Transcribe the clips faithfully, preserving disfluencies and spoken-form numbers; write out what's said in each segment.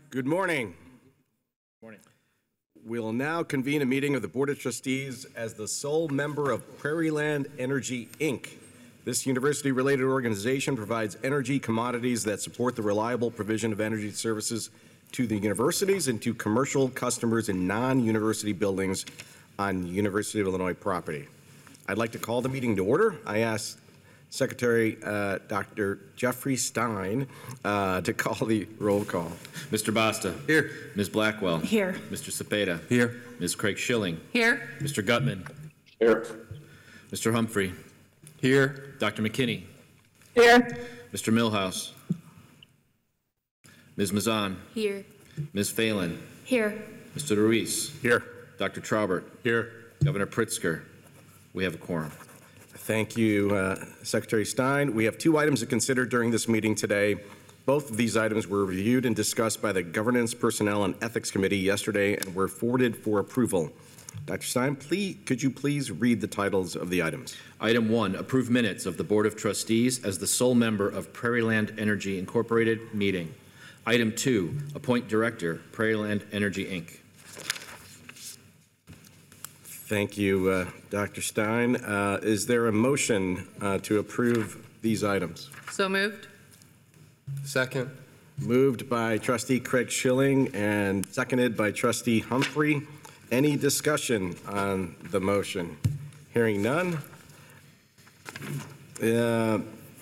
Good morning. Morning. We'll now convene a meeting of the Board of Trustees as the sole member of Prairieland Energy, Incorporated. This university-related organization provides energy commodities that support the reliable provision of energy services to the universities and to commercial customers in non-university buildings on University of Illinois property. I'd like to call the meeting to order. I ask Secretary uh, Doctor Jeffrey Stein uh, to call the roll call. Mister Basta. Here. Miz Blackwell. Here. Mister Cepeda. Here. Miz Craig Schilling. Here. Mister Gutman. Here. Mister Humphrey. Here. Doctor McKinney. Here. Mister Millhouse. Miz Mazan. Here. Miz Phelan. Here. Mister Ruiz. Here. Doctor Traubert. Here. Governor Pritzker. We have a quorum. Thank you, uh, Secretary Stein. We have two items to consider during this meeting today. Both of these items were reviewed and discussed by the Governance, Personnel, and Ethics Committee yesterday and were forwarded for approval. Doctor Stein, please, could you please read the titles of the items? Item one, approve minutes of the Board of Trustees as the sole member of Prairieland Energy Incorporated meeting. Item two, appoint director, Prairieland Energy, Incorporated. Thank you, uh, Doctor Stein. Uh, is there a motion uh, to approve these items? So moved. Second. Moved by Trustee Craig Schilling and seconded by Trustee Humphrey. Any discussion on the motion? Hearing none. Uh,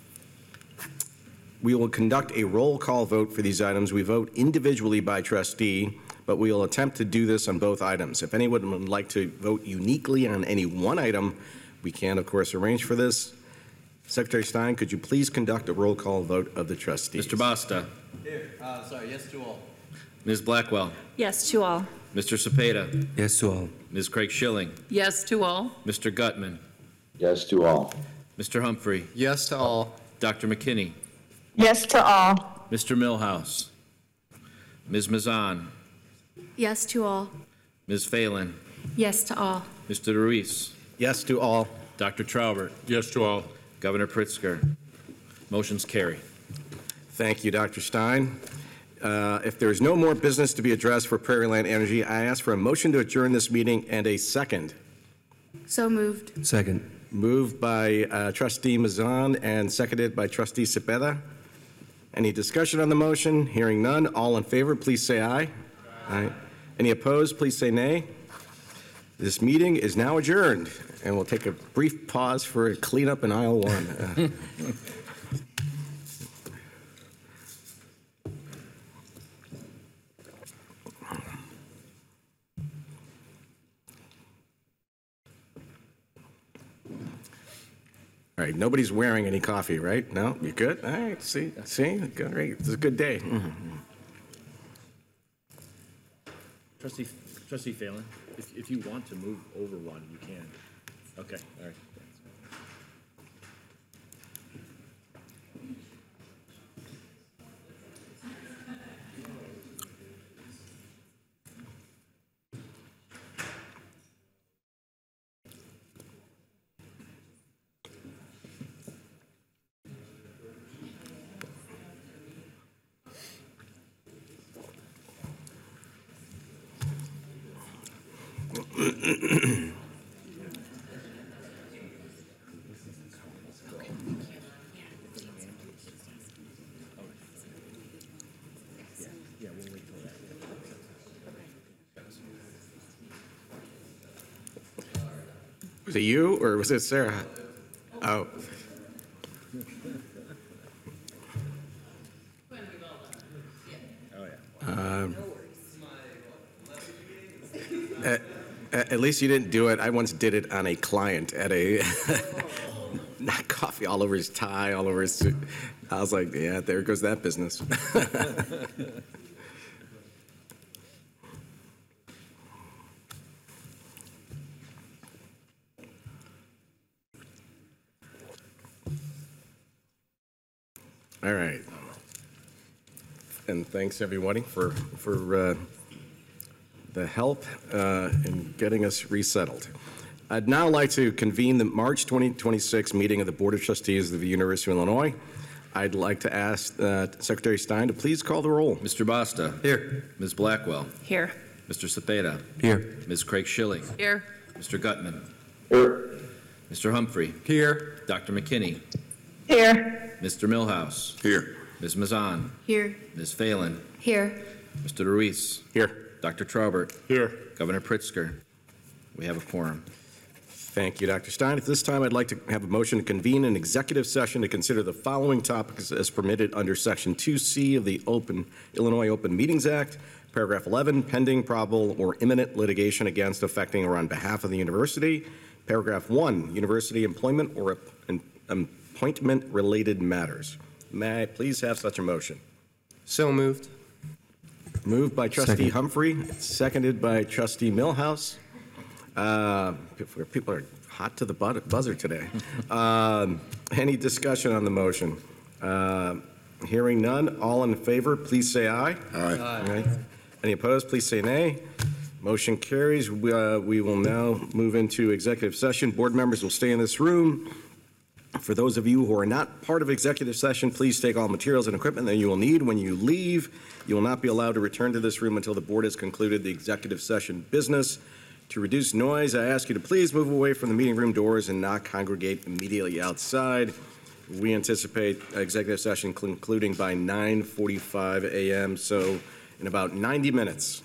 we will conduct a roll call vote for these items. We vote individually by trustee, but we will attempt to do this on both items. If anyone would like to vote uniquely on any one item, we can, of course, arrange for this. Secretary Stein, could you please conduct a roll call vote of the trustees? Mister Basta. Here. Uh, sorry, yes to all. Miz Blackwell. Yes to all. Mister Cepeda. Yes to all. Miz Craig Schilling. Yes to all. Mister Gutman. Yes to all. Mister Humphrey. Yes to all. Doctor McKinney. Yes to all. Mister Millhouse. Miz Mazan. Yes to all. Miz Phelan. Yes to all. Mister Ruiz. Yes to all. Doctor Traubert. Yes to all. Governor Pritzker. Motion's carry. Thank you, Doctor Stein. Uh, if there is no more business to be addressed for Prairieland Energy, I ask for a motion to adjourn this meeting and a second. So moved. Second. Moved by uh, Trustee Mazan and seconded by Trustee Cepeda. Any discussion on the motion? Hearing none. All in favor, please say aye. Aye. Any opposed, please say nay. This meeting is now adjourned, and we'll take a brief pause for a cleanup in aisle one. Uh, All right, nobody's wearing any coffee, right? No, you good? All right, see, see, good, great. It's a good day. Mm-hmm. Trustee, Trustee Phelan, if, if you want to move over one, you can. Okay, all right. Was it you or was it Sarah? Oh. Um, at, at least you didn't do it. I once did it on a client at a not coffee all over his tie, all over his suit. I was like, yeah, there goes that business. All right. And thanks everybody for for uh, the help uh, in getting us resettled. I'd now like to convene the March twenty twenty-six meeting of the Board of Trustees of the University of Illinois. I'd like to ask uh, Secretary Stein to please call the roll. Mister Basta. Here. Miz Blackwell. Here. Mister Cepeda. Here. Miz Craig Schilling. Here. Mister Gutman. Here. Mister Humphrey. Here. Doctor McKinney. Here. Mister Millhouse. Here. Miz Mazan. Here. Miz Phelan. Here. Mister Ruiz. Here. Doctor Traubert. Here. Governor Pritzker. We have a quorum. Thank you, Doctor Stein. At this time, I'd like to have a motion to convene an executive session to consider the following topics as permitted under Section two C of the Open Illinois Open Meetings Act, Paragraph eleven, pending, probable, or imminent litigation against, affecting, or on behalf of the university. Paragraph one, university employment or appointment-related matters. May I please have such a motion? So moved. Moved by Trustee Second. Humphrey, seconded by Trustee Millhouse. Uh, People are hot to the bud- buzzer today. Um, Any discussion on the motion? Uh, Hearing none, all in favor, please say aye. Aye. Aye. Any opposed, please say nay. Motion carries. We uh, we will now move into executive session. Board members will stay in this room. For those of you who are not part of executive session, please take all materials and equipment that you will need when you leave. You will not be allowed to return to this room until the board has concluded the executive session business. To reduce noise, I ask you to please move away from the meeting room doors and not congregate immediately outside. We anticipate executive session concluding by nine forty-five a m, so in about ninety minutes.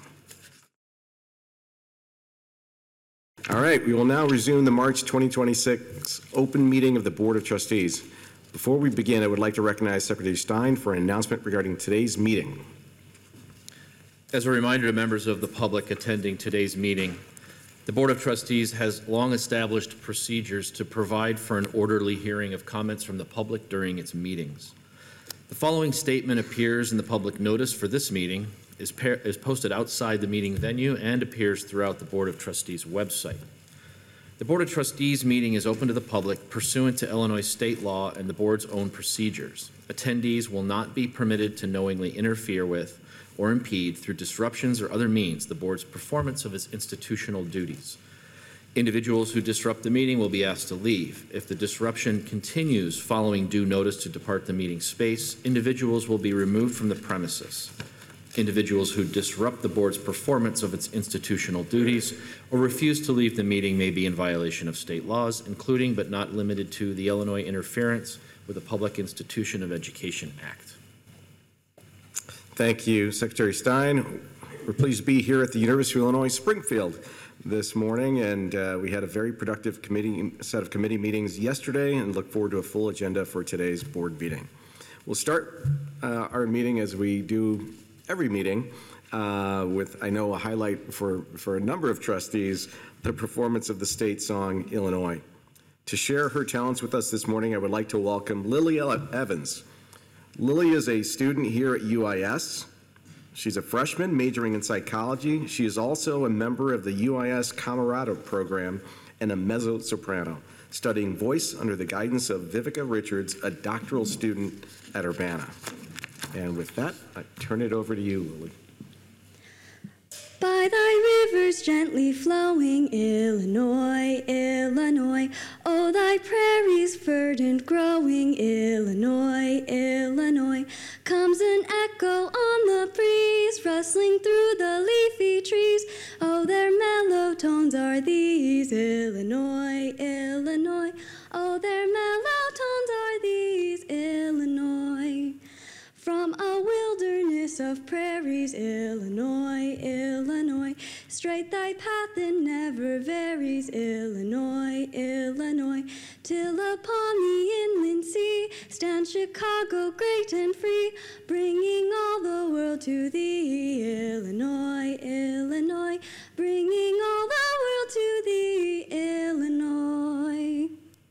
All right, we will now resume the March twenty twenty-six open meeting of the Board of Trustees. Before we begin, I would like to recognize Secretary Stein for an announcement regarding today's meeting. As a reminder to members of the public attending today's meeting, the Board of Trustees has long established procedures to provide for an orderly hearing of comments from the public during its meetings. The following statement appears in the public notice for this meeting, is, par- is posted outside the meeting venue, and appears throughout the Board of Trustees website. The Board of Trustees meeting is open to the public pursuant to Illinois state law and the Board's own procedures. Attendees will not be permitted to knowingly interfere with or impede through disruptions or other means the Board's performance of its institutional duties. Individuals who disrupt the meeting will be asked to leave. If the disruption continues following due notice to depart the meeting space, individuals will be removed from the premises. Individuals who disrupt the Board's performance of its institutional duties or refuse to leave the meeting may be in violation of state laws, including but not limited to the Illinois Interference with the Public Institution of Education Act. Thank you, Secretary Stein. We're pleased to be here at the University of Illinois Springfield this morning, and uh, we had a very productive committee set of committee meetings yesterday and look forward to a full agenda for today's board meeting. We'll start uh, our meeting as we do every meeting uh, with, I know, a highlight for, for a number of trustees, the performance of the state song, Illinois. To share her talents with us this morning, I would like to welcome Lily Evans. Lily is a student here at U I S. She's a freshman majoring in psychology. She is also a member of the U I S Camerata program and a mezzo-soprano, studying voice under the guidance of Vivica Richards, a doctoral student at Urbana. And with that, I turn it over to you, Lily. By thy rivers gently flowing, Illinois, Illinois, oh, thy prairies verdant growing, Illinois, Illinois, comes an echo on the breeze, rustling through the leafy trees, oh, their mellow tones are these, Illinois, Illinois, oh, their mellow tones are these, Illinois. From a wilderness of prairies, Illinois, Illinois, straight thy path and never varies, Illinois, Illinois, till upon the inland sea stands Chicago great and free, bringing all the world to thee, Illinois, Illinois, bringing all the world to thee, Illinois.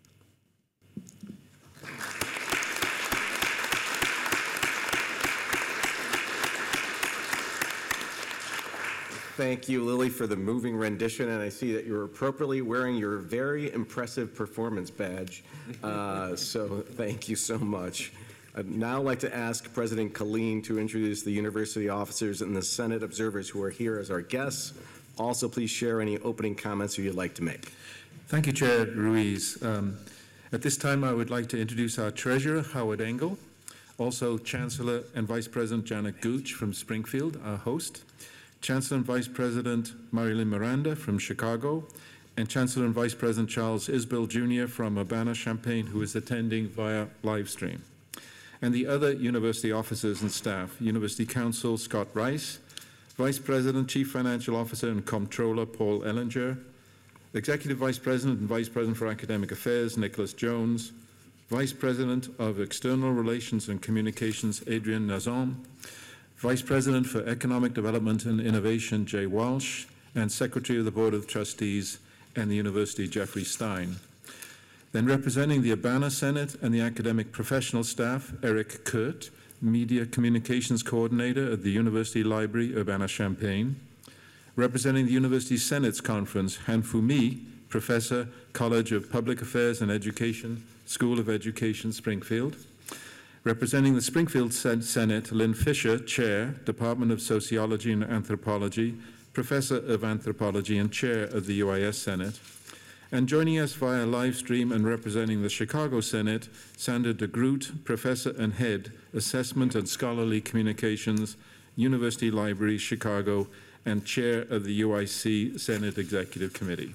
Thank you, Lily, for the moving rendition, and I see that you're appropriately wearing your very impressive performance badge. Uh, so thank you so much. I'd now like to ask President Killeen to introduce the university officers and the Senate observers who are here as our guests. Also, please share any opening comments you'd like to make. Thank you, Chair Ruiz. Um, at this time, I would like to introduce our treasurer, Howard Engel. Also, Chancellor and Vice President Janet Gooch from Springfield, our host. Chancellor and Vice President Marilyn Miranda from Chicago. And Chancellor and Vice President Charles Isbell Junior from Urbana-Champaign, who is attending via live stream. And the other university officers and staff, University Counsel Scott Rice, Vice President, Chief Financial Officer, and Comptroller Paul Ellinger, Executive Vice President and Vice President for Academic Affairs Nicholas Jones, Vice President of External Relations and Communications Adrian Nazon, Vice President for Economic Development and Innovation Jay Walsh, and Secretary of the Board of Trustees and the University Jeffrey Stein. Then representing the Urbana Senate and the academic professional staff, Eric Kurt, Media Communications Coordinator at the University Library, Urbana-Champaign. Representing the University Senate's Conference, Han Fu Mi, Professor, College of Public Affairs and Education, School of Education, Springfield. Representing the Springfield Senate, Lynn Fisher, Chair, Department of Sociology and Anthropology, Professor of Anthropology and Chair of the U I S Senate. And joining us via live stream and representing the Chicago Senate, Sandra DeGroot, Professor and Head, Assessment and Scholarly Communications, University Library, Chicago, and Chair of the U I C Senate Executive Committee.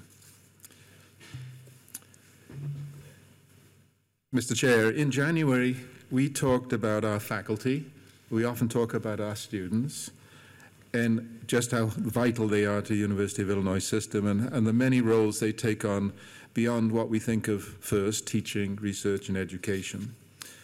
Mister Chair, in January, we talked about our faculty. We often talk about our students and just how vital they are to the University of Illinois system and, and the many roles they take on beyond what we think of first, teaching, research, and education.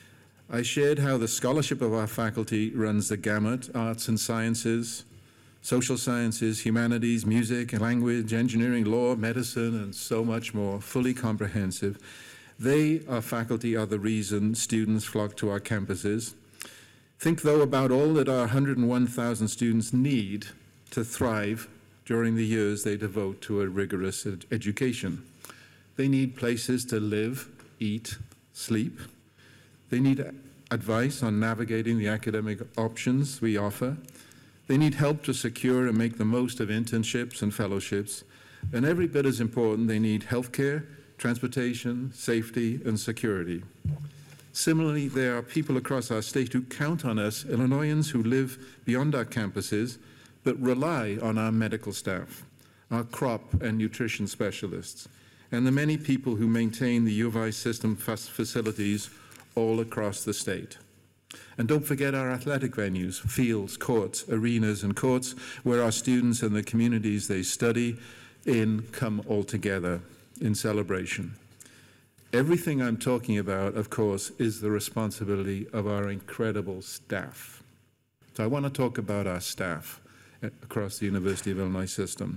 I shared how the scholarship of our faculty runs the gamut, arts and sciences, social sciences, humanities, music, language, engineering, law, medicine, and so much more, fully comprehensive. They, our faculty, are the reason students flock to our campuses. Think, though, about all that our one hundred one thousand students need to thrive during the years they devote to a rigorous ed- education. They need places to live, eat, sleep. They need advice on navigating the academic options we offer. They need help to secure and make the most of internships and fellowships. And every bit as important, they need healthcare, transportation, safety, and security. Similarly, there are people across our state who count on us, Illinoisans who live beyond our campuses, but rely on our medical staff, our crop and nutrition specialists, and the many people who maintain the U of I system facilities all across the state. And don't forget our athletic venues, fields, courts, arenas, and courts where our students and the communities they study in come all together in celebration. Everything I'm talking about, of course, is the responsibility of our incredible staff. So I want to talk about our staff across the University of Illinois system.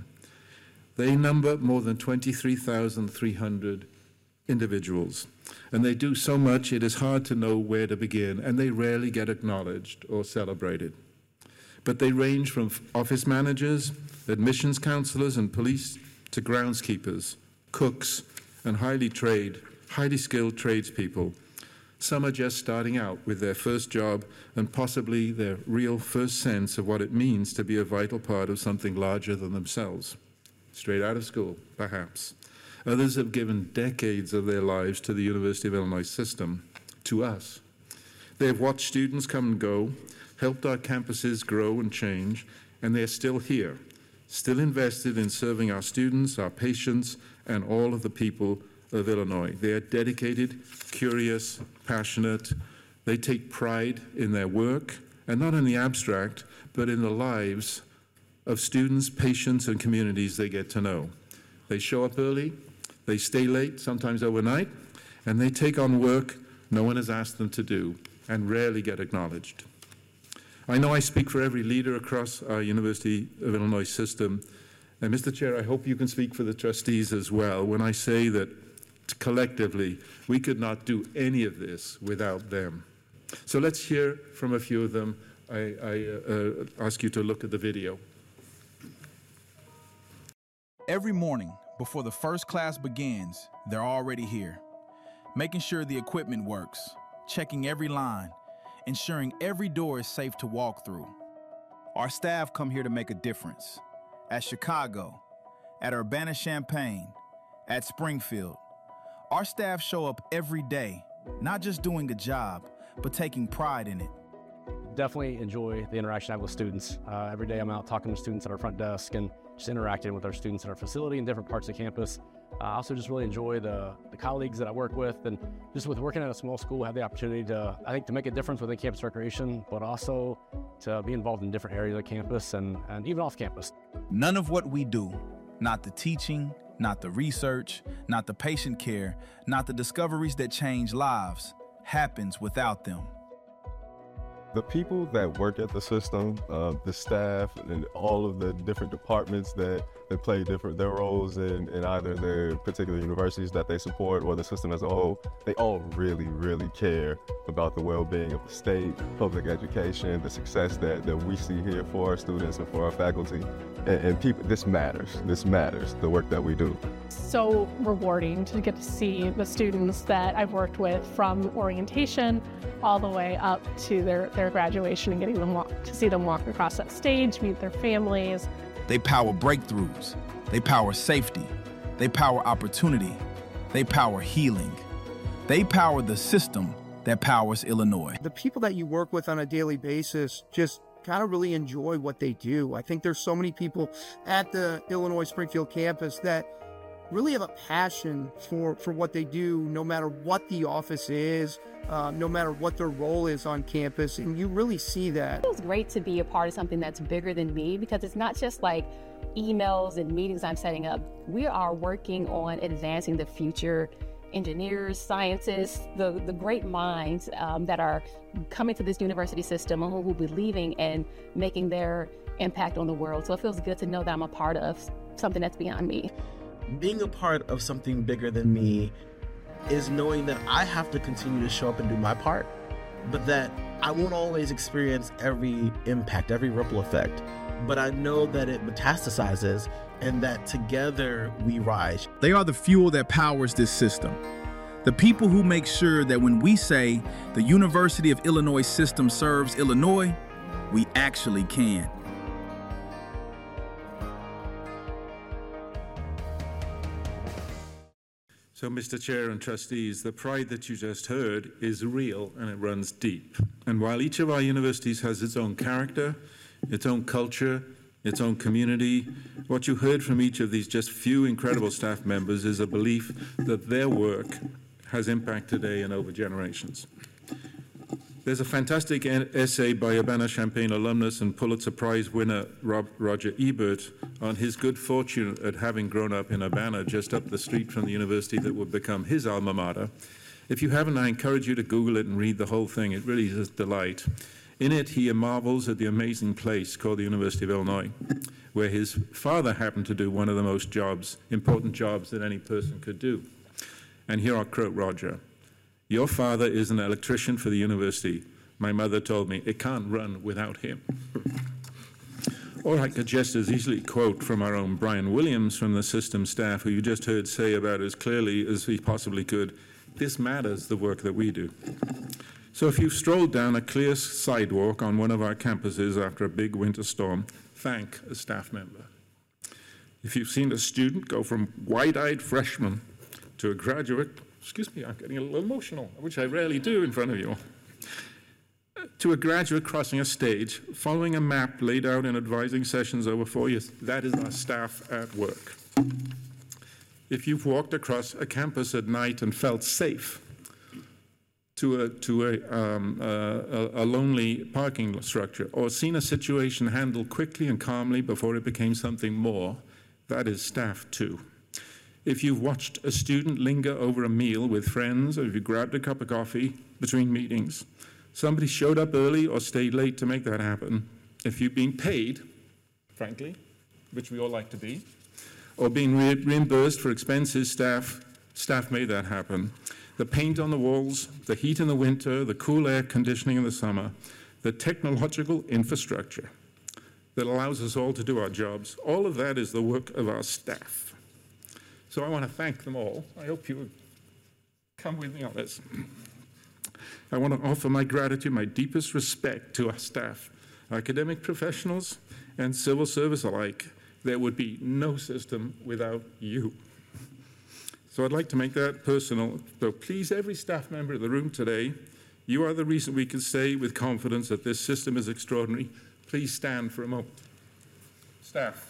They number more than twenty-three thousand three hundred individuals, and they do so much it is hard to know where to begin, and they rarely get acknowledged or celebrated. But they range from office managers, admissions counselors, and police to groundskeepers, cooks, and highly trained, highly skilled tradespeople. Some are just starting out with their first job and possibly their real first sense of what it means to be a vital part of something larger than themselves. Straight out of school, perhaps. Others have given decades of their lives to the University of Illinois system, to us. They have watched students come and go, helped our campuses grow and change, and they are still here, still invested in serving our students, our patients, and all of the people of Illinois. They are dedicated, curious, passionate. They take pride in their work, and not in the abstract, but in the lives of students, patients, and communities they get to know. They show up early, they stay late, sometimes overnight, and they take on work no one has asked them to do and rarely get acknowledged. I know I speak for every leader across our University of Illinois system, and Mister Chair, I hope you can speak for the trustees as well when I say that collectively we could not do any of this without them. So let's hear from a few of them. I, I uh, ask you to look at the video. Every morning, before the first class begins, they're already here, making sure the equipment works, checking every line, ensuring every door is safe to walk through. Our staff come here to make a difference. At Chicago, at Urbana-Champaign, at Springfield, our staff show up every day, not just doing a job, but taking pride in it. Definitely enjoy the interaction I have with students. Uh, every day I'm out talking to students at our front desk and just interacting with our students in our facility in different parts of campus. Uh, I also just really enjoy the, the colleagues that I work with, and just with working at a small school, I have the opportunity to, I think, to make a difference within campus recreation, but also to be involved in different areas of campus and, and even off campus. None of what we do, not the teaching, not the research, not the patient care, not the discoveries that change lives, happens without them. The people that work at the system, uh, the staff, and all of the different departments that, that play different their roles in, in either their particular universities that they support or the system as a whole, they all really, really care about the well-being of the state, public education, the success that, that we see here for our students and for our faculty. And, and people, this matters. This matters, the work that we do. So rewarding to get to see the students that I've worked with from orientation all the way up to their, their graduation and getting them walk, to see them walk across that stage, meet their families. They power breakthroughs. They power safety. They power opportunity. They power healing. They power the system that powers Illinois. The people that you work with on a daily basis just kind of really enjoy what they do. I think there's so many people at the Illinois Springfield campus that really have a passion for, for what they do, no matter what the office is, uh, no matter what their role is on campus, and you really see that. It feels great to be a part of something that's bigger than me, because it's not just like emails and meetings I'm setting up. We are working on advancing the future engineers, scientists, the, the great minds um, that are coming to this university system and who will be leaving and making their impact on the world. So it feels good to know that I'm a part of something that's beyond me. Being a part of something bigger than me is knowing that I have to continue to show up and do my part, but that I won't always experience every impact, every ripple effect. But I know that it metastasizes and that together we rise. They are the fuel that powers this system. The people who make sure that when we say the University of Illinois system serves Illinois, we actually can. So, Mister Chair and trustees, the pride that you just heard is real and it runs deep. And while each of our universities has its own character, its own culture, its own community, what you heard from each of these just few incredible staff members is a belief that their work has impact today and over generations. There's a fantastic essay by Urbana-Champaign alumnus and Pulitzer Prize winner Rob, Roger Ebert on his good fortune at having grown up in Urbana, just up the street from the university that would become his alma mater. If you haven't, I encourage you to Google it and read the whole thing. It really is a delight. In it, he marvels at the amazing place called the University of Illinois, where his father happened to do one of the most jobs, important jobs that any person could do. And here I'll quote Roger. "Your father is an electrician for the university. My mother told me it can't run without him." Or I could just as easily quote from our own Brian Williams from the system staff, who you just heard say about as clearly as he possibly could, this matters, the work that we do. So if you've strolled down a clear sidewalk on one of our campuses after a big winter storm, thank a staff member. If you've seen a student go from wide-eyed freshman to a graduate, excuse me, I'm getting a little emotional, which I rarely do in front of you, to a graduate crossing a stage, following a map laid out in advising sessions over four years, that is our staff at work. If you've walked across a campus at night and felt safe, to a, to a, um, a, a lonely parking structure, or seen a situation handled quickly and calmly before it became something more, that is staff too. If you've watched a student linger over a meal with friends, or if you grabbed a cup of coffee between meetings, somebody showed up early or stayed late to make that happen, if you've been paid, frankly, which we all like to be, or being re- reimbursed for expenses, staff, staff made that happen. The paint on the walls, the heat in the winter, the cool air conditioning in the summer, the technological infrastructure that allows us all to do our jobs, all of that is the work of our staff. So I want to thank them all. I hope you would come with me on this. I want to offer my gratitude, my deepest respect to our staff, academic professionals and civil service alike. There would be no system without you. So I'd like to make that personal. So please, every staff member in the room today, You are the reason we can say with confidence that this system is extraordinary. Please stand for a moment. Staff.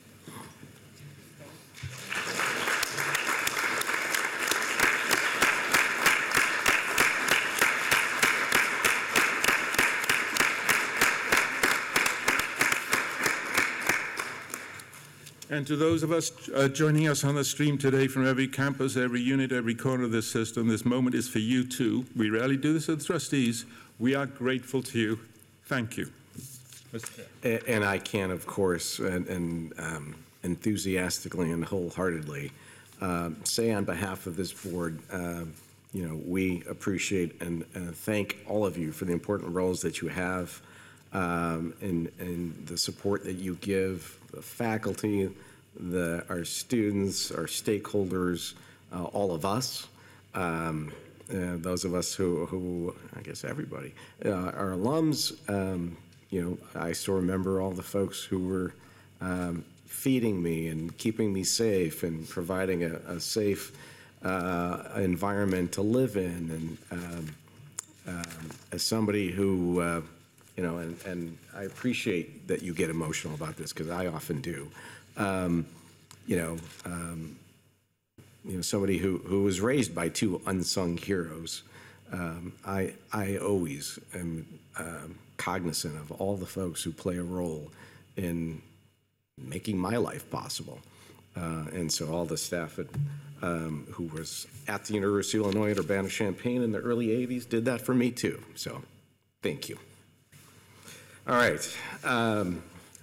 And to those of us uh, joining us on the stream today from every campus, every unit, every corner of this system, this moment is for you too. We rarely do this with trustees. We are grateful to you. Thank you. Mister Chair. And I can, of course, and, and um, enthusiastically and wholeheartedly uh, say on behalf of this board, uh, you know, we appreciate and, and thank all of you for the important roles that you have um, and, and the support that you give the faculty, the, our students, our stakeholders, uh, all of us, um, uh, those of us who, who, I guess everybody, uh, our alums. Um, you know, I still remember all the folks who were um, feeding me and keeping me safe and providing a, a safe uh, environment to live in. And um, um, as somebody who uh, You know, and, and I appreciate that you get emotional about this because I often do. Um, you know, um, you know, somebody who, who was raised by two unsung heroes. Um, I I always am um, cognizant of all the folks who play a role in making my life possible, uh, and so all the staff at, um, who was at the University of Illinois at Urbana-Champaign in the early eighties did that for me too. So, thank you. All right. Um,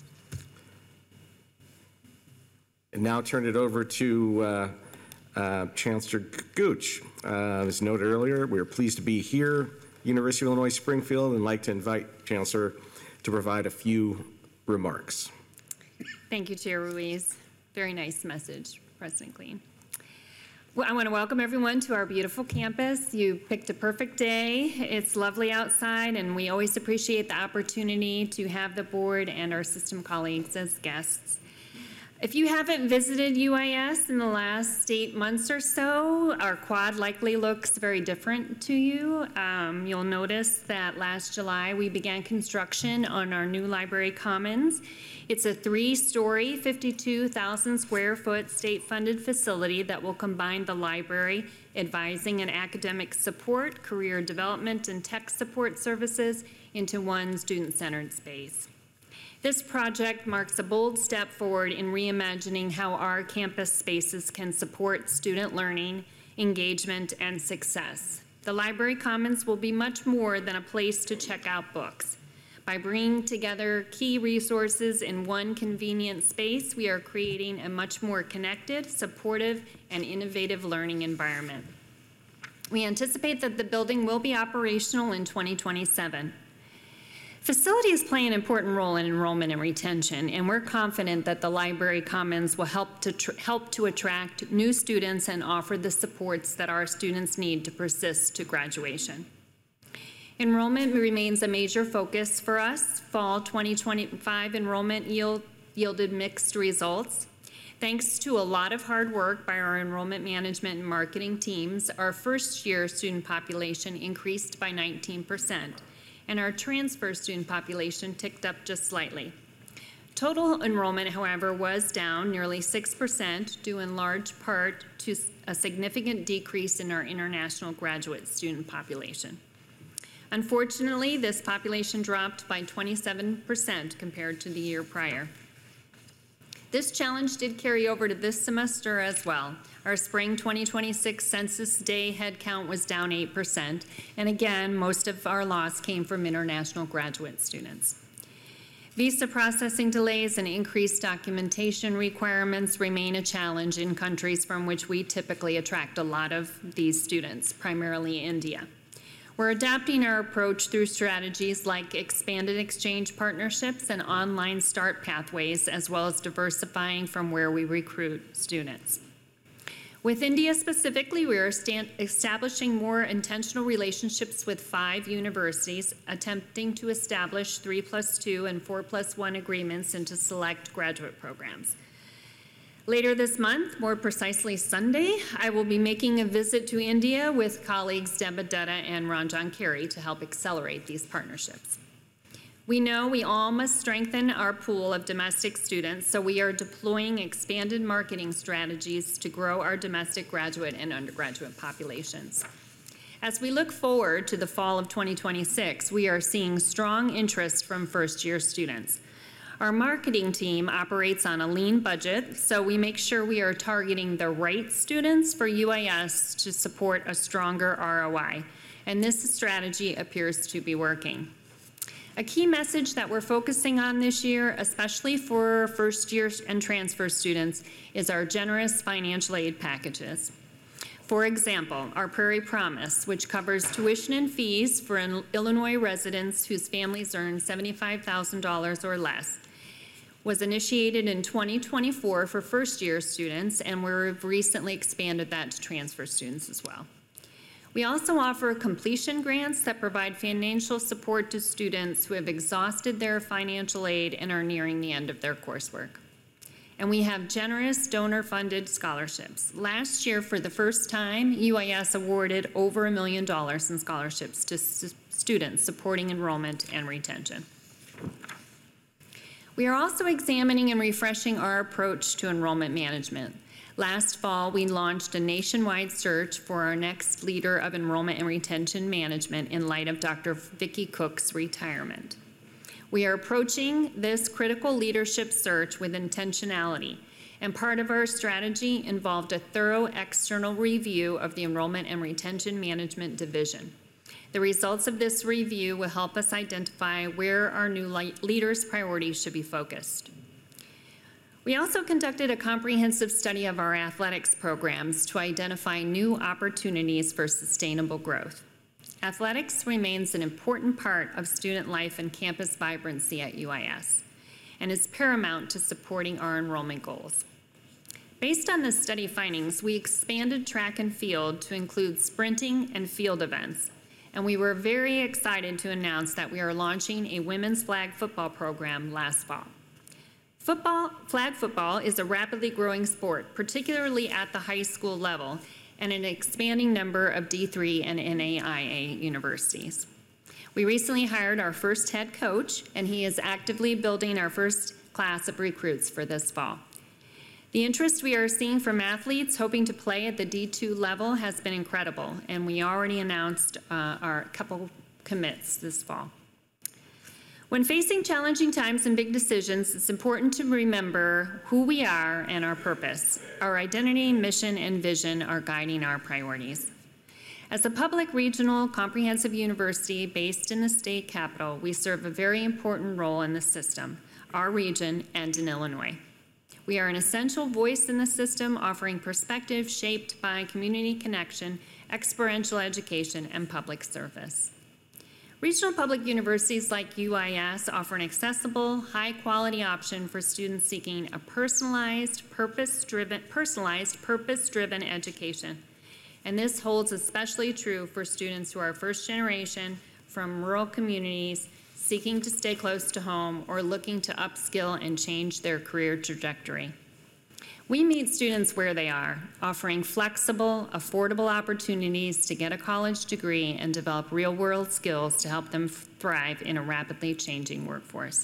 and now turn it over to uh, uh, Chancellor Gooch. Uh, as noted earlier, we are pleased to be here, University of Illinois Springfield, and like to invite Chancellor to provide a few remarks. Thank you, Chair Ruiz. Very nice message, President Kleen. Well, I want to welcome everyone to our beautiful campus. You picked a perfect day. It's lovely outside, and we always appreciate the opportunity to have the board and our system colleagues as guests. If you haven't visited U I S in the last eight months or so, our quad likely looks very different to you. Um, you'll notice that last July we began construction on our new library commons. It's a three-story, fifty-two thousand square foot state-funded facility that will combine the library, advising and academic support, career development, and tech support services into one student-centered space. This project marks a bold step forward in reimagining how our campus spaces can support student learning, engagement, and success. The Library Commons will be much more than a place to check out books. By bringing together key resources in one convenient space, we are creating a much more connected, supportive, and innovative learning environment. We anticipate that the building will be operational in twenty twenty-seven. Facilities play an important role in enrollment and retention, and we're confident that the Library Commons will help to tr- help to attract new students and offer the supports that our students need to persist to graduation. Enrollment remains a major focus for us. Fall twenty twenty-five enrollment yield, yielded mixed results. Thanks to a lot of hard work by our enrollment management and marketing teams, our first-year student population increased by nineteen percent. And our transfer student population ticked up just slightly. Total enrollment, however, was down nearly six percent, due in large part to a significant decrease in our international graduate student population. Unfortunately, this population dropped by twenty-seven percent compared to the year prior. This challenge did carry over to this semester as well. Our spring twenty twenty-six Census Day headcount was down eight percent, and again, most of our loss came from international graduate students. Visa processing delays and increased documentation requirements remain a challenge in countries from which we typically attract a lot of these students, primarily India. We're adapting our approach through strategies like expanded exchange partnerships and online start pathways, as well as diversifying from where we recruit students. With India specifically, we are establishing more intentional relationships with five universities, attempting to establish three plus two and four plus one agreements into select graduate programs. Later this month, more precisely Sunday, I will be making a visit to India with colleagues Deba Dutta and Ranjan Carey to help accelerate these partnerships. We know we all must strengthen our pool of domestic students, so we are deploying expanded marketing strategies to grow our domestic graduate and undergraduate populations. As we look forward to the fall of twenty twenty-six, we are seeing strong interest from first-year students. Our marketing team operates on a lean budget, so we make sure we are targeting the right students for U I S to support a stronger R O I, and this strategy appears to be working. A key message that we're focusing on this year, especially for first-year and transfer students, is our generous financial aid packages. For example, our Prairie Promise, which covers tuition and fees for Illinois residents whose families earn seventy-five thousand dollars or less, was initiated in twenty twenty-four for first-year students, and we've recently expanded that to transfer students as well. We also offer completion grants that provide financial support to students who have exhausted their financial aid and are nearing the end of their coursework. And we have generous donor-funded scholarships. Last year, for the first time, U I S awarded over a million dollars in scholarships to st- students supporting enrollment and retention. We are also examining and refreshing our approach to enrollment management. Last fall, we launched a nationwide search for our next leader of enrollment and retention management in light of Doctor Vicki Cook's retirement. We are approaching this critical leadership search with intentionality, and part of our strategy involved a thorough external review of the Enrollment and Retention Management Division. The results of this review will help us identify where our new leaders' priorities should be focused. We also conducted a comprehensive study of our athletics programs to identify new opportunities for sustainable growth. Athletics remains an important part of student life and campus vibrancy at U I S, and is paramount to supporting our enrollment goals. Based on the study findings, we expanded track and field to include sprinting and field events, and we were very excited to announce that we are launching a women's flag football program last fall. Football, flag football is a rapidly growing sport, particularly at the high school level, and an expanding number of D three and N A I A universities. We recently hired our first head coach, and he is actively building our first class of recruits for this fall. The interest we are seeing from athletes hoping to play at the D two level has been incredible, and we already announced uh, our couple commits this fall. When facing challenging times and big decisions, it's important to remember who we are and our purpose. Our identity, mission, and vision are guiding our priorities. As a public, regional, comprehensive university based in the state capital, we serve a very important role in the system, our region, and in Illinois. We are an essential voice in the system, offering perspective shaped by community connection, experiential education, and public service. Regional public universities like U I S offer an accessible, high-quality option for students seeking a personalized, purpose-driven, personalized, purpose-driven education. And this holds especially true for students who are first generation from rural communities seeking to stay close to home or looking to upskill and change their career trajectory. We meet students where they are, offering flexible, affordable opportunities to get a college degree and develop real-world skills to help them thrive in a rapidly changing workforce.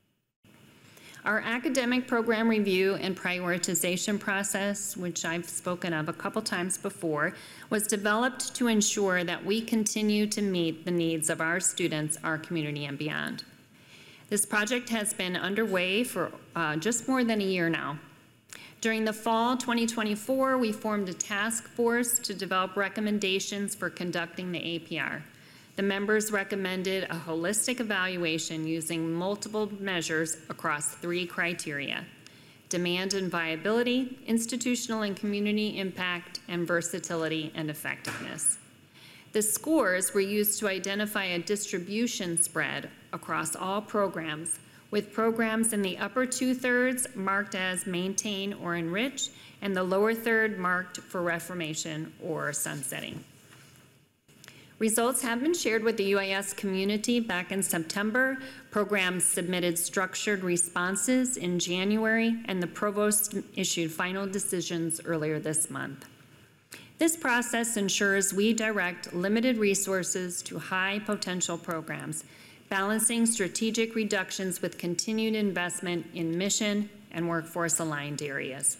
Our academic program review and prioritization process, which I've spoken of a couple times before, was developed to ensure that we continue to meet the needs of our students, our community, and beyond. This project has been underway for uh, just more than a year now. During the fall twenty twenty-four, we formed a task force to develop recommendations for conducting the A P R. The members recommended a holistic evaluation using multiple measures across three criteria: demand and viability, institutional and community impact, and versatility and effectiveness. The scores were used to identify a distribution spread across all programs, with programs in the upper two-thirds marked as maintain or enrich, and the lower third marked for reformation or sunsetting. Results have been shared with the U I S community back in September. Programs submitted structured responses in January, and the provost issued final decisions earlier this month. This process ensures we direct limited resources to high potential programs, balancing strategic reductions with continued investment in mission and workforce aligned areas.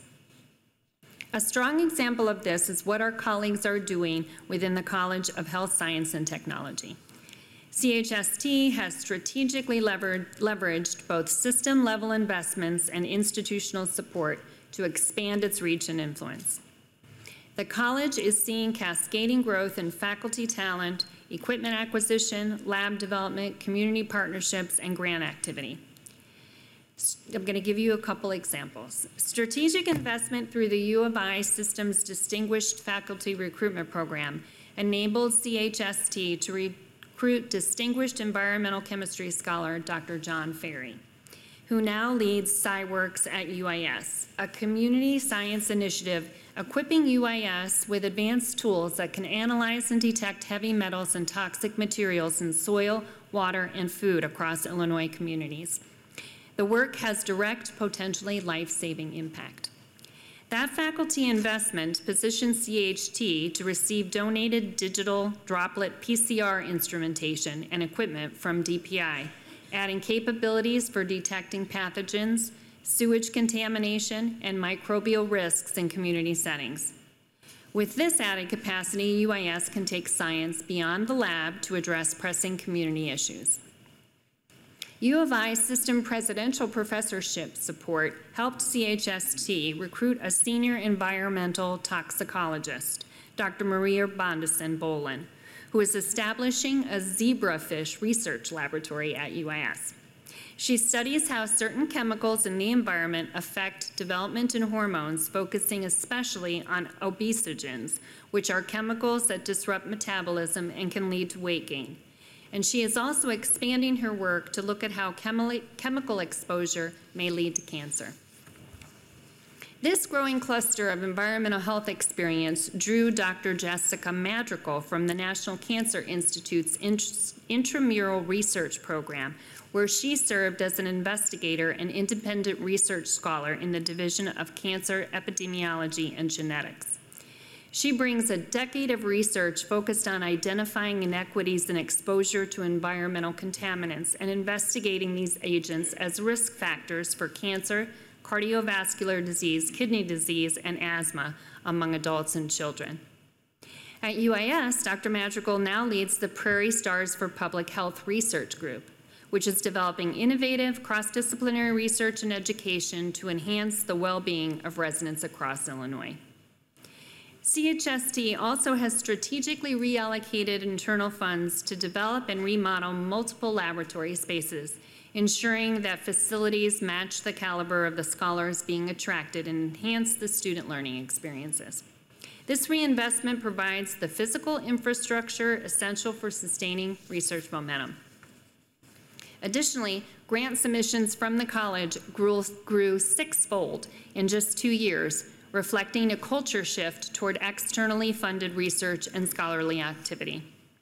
A strong example of this is what our colleagues are doing within the College of Health Science and Technology. C H S T has strategically levered, leveraged both system-level investments and institutional support to expand its reach and influence. The college is seeing cascading growth in faculty talent, equipment acquisition, lab development, community partnerships, and grant activity. I'm going to give you a couple examples. Strategic investment through the U of I Systems Distinguished Faculty Recruitment Program enabled C H S T to recruit distinguished environmental chemistry scholar Doctor John Ferry, who now leads SciWorks at U I S, a community science initiative equipping U I S with advanced tools that can analyze and detect heavy metals and toxic materials in soil, water, and food across Illinois communities. The work has direct, potentially life-saving impact. That faculty investment positions C H T to receive donated digital droplet P C R instrumentation and equipment from D P I, adding capabilities for detecting pathogens, sewage contamination, and microbial risks in community settings. With this added capacity, U I S can take science beyond the lab to address pressing community issues. U of I System Presidential Professorship support helped C H S T recruit a senior environmental toxicologist, Doctor Maria Bondison-Bolin, who is establishing a zebrafish research laboratory at U I S. She studies how certain chemicals in the environment affect development and hormones, focusing especially on obesogens, which are chemicals that disrupt metabolism and can lead to weight gain. And she is also expanding her work to look at how chemi- chemical exposure may lead to cancer. This growing cluster of environmental health experience drew Doctor Jessica Madrigal from the National Cancer Institute's intramural research program, where she served as an investigator and independent research scholar in the Division of Cancer Epidemiology and Genetics. She brings a decade of research focused on identifying inequities in exposure to environmental contaminants and investigating these agents as risk factors for cancer, cardiovascular disease, kidney disease, and asthma among adults and children. At U I S, Doctor Madrigal now leads the Prairie Stars for Public Health Research Group, which is developing innovative cross-disciplinary research and education to enhance the well-being of residents across Illinois. C H S T also has strategically reallocated internal funds to develop and remodel multiple laboratory spaces, ensuring that facilities match the caliber of the scholars being attracted and enhance the student learning experiences. This reinvestment provides the physical infrastructure essential for sustaining research momentum. Additionally, grant submissions from the college grew, grew sixfold in just two years, reflecting a culture shift toward externally funded research and scholarly activity.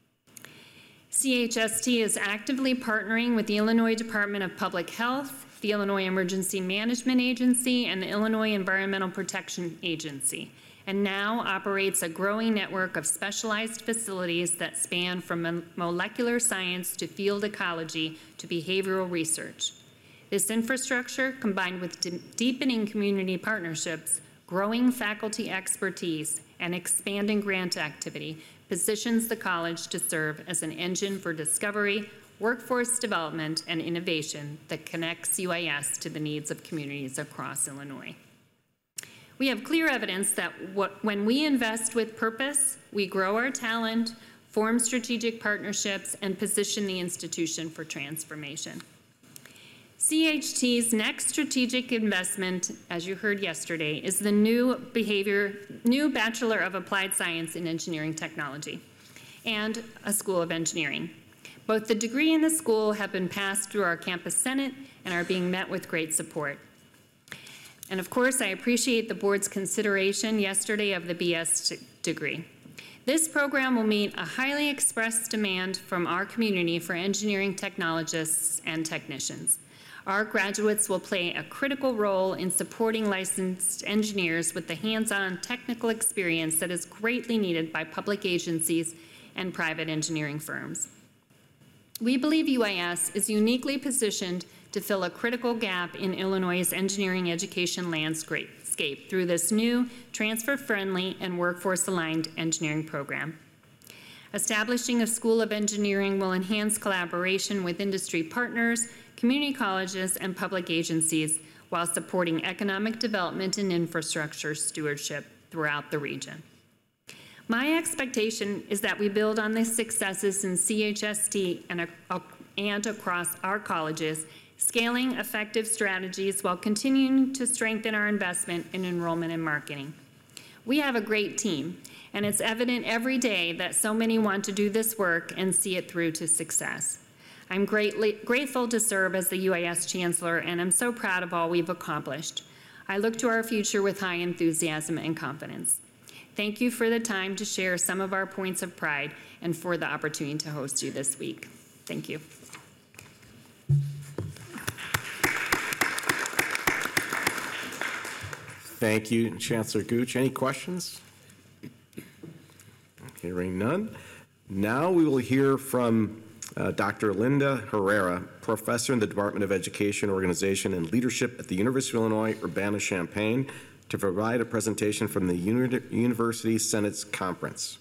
C H S T is actively partnering with the Illinois Department of Public Health, the Illinois Emergency Management Agency, and the Illinois Environmental Protection Agency, and now operates a growing network of specialized facilities that span from molecular science to field ecology to behavioral research. This infrastructure, combined with de- deepening community partnerships, growing faculty expertise, and expanding grant activity, positions the college to serve as an engine for discovery, workforce development, and innovation that connects U I S to the needs of communities across Illinois. We have clear evidence that what, when we invest with purpose, we grow our talent, form strategic partnerships, and position the institution for transformation. C H T's next strategic investment, as you heard yesterday, is the new behavior, new Bachelor of Applied Science in Engineering Technology and a School of Engineering. Both the degree and the school have been passed through our campus senate and are being met with great support. And of course, I appreciate the board's consideration yesterday of the B S degree. This program will meet a highly expressed demand from our community for engineering technologists and technicians. Our graduates will play a critical role in supporting licensed engineers with the hands-on technical experience that is greatly needed by public agencies and private engineering firms. We believe U I S is uniquely positioned to fill a critical gap in Illinois' engineering education landscape through this new, transfer-friendly, and workforce-aligned engineering program. Establishing a School of Engineering will enhance collaboration with industry partners, community colleges, and public agencies while supporting economic development and infrastructure stewardship throughout the region. My expectation is that we build on the successes in C H S T and, uh, and across our colleges, scaling effective strategies while continuing to strengthen our investment in enrollment and marketing. We have a great team, and it's evident every day that so many want to do this work and see it through to success. I'm greatly grateful to serve as the U I S Chancellor, and I'm so proud of all we've accomplished. I look to our future with high enthusiasm and confidence. Thank you for the time to share some of our points of pride and for the opportunity to host you this week. Thank you. Thank you, Chancellor Gooch. Any questions? Hearing none. Now we will hear from uh, Doctor Linda Herrera, professor in the Department of Education, Organization, and Leadership at the University of Illinois Urbana-Champaign, to provide a presentation from the Uni- University Senate's conference.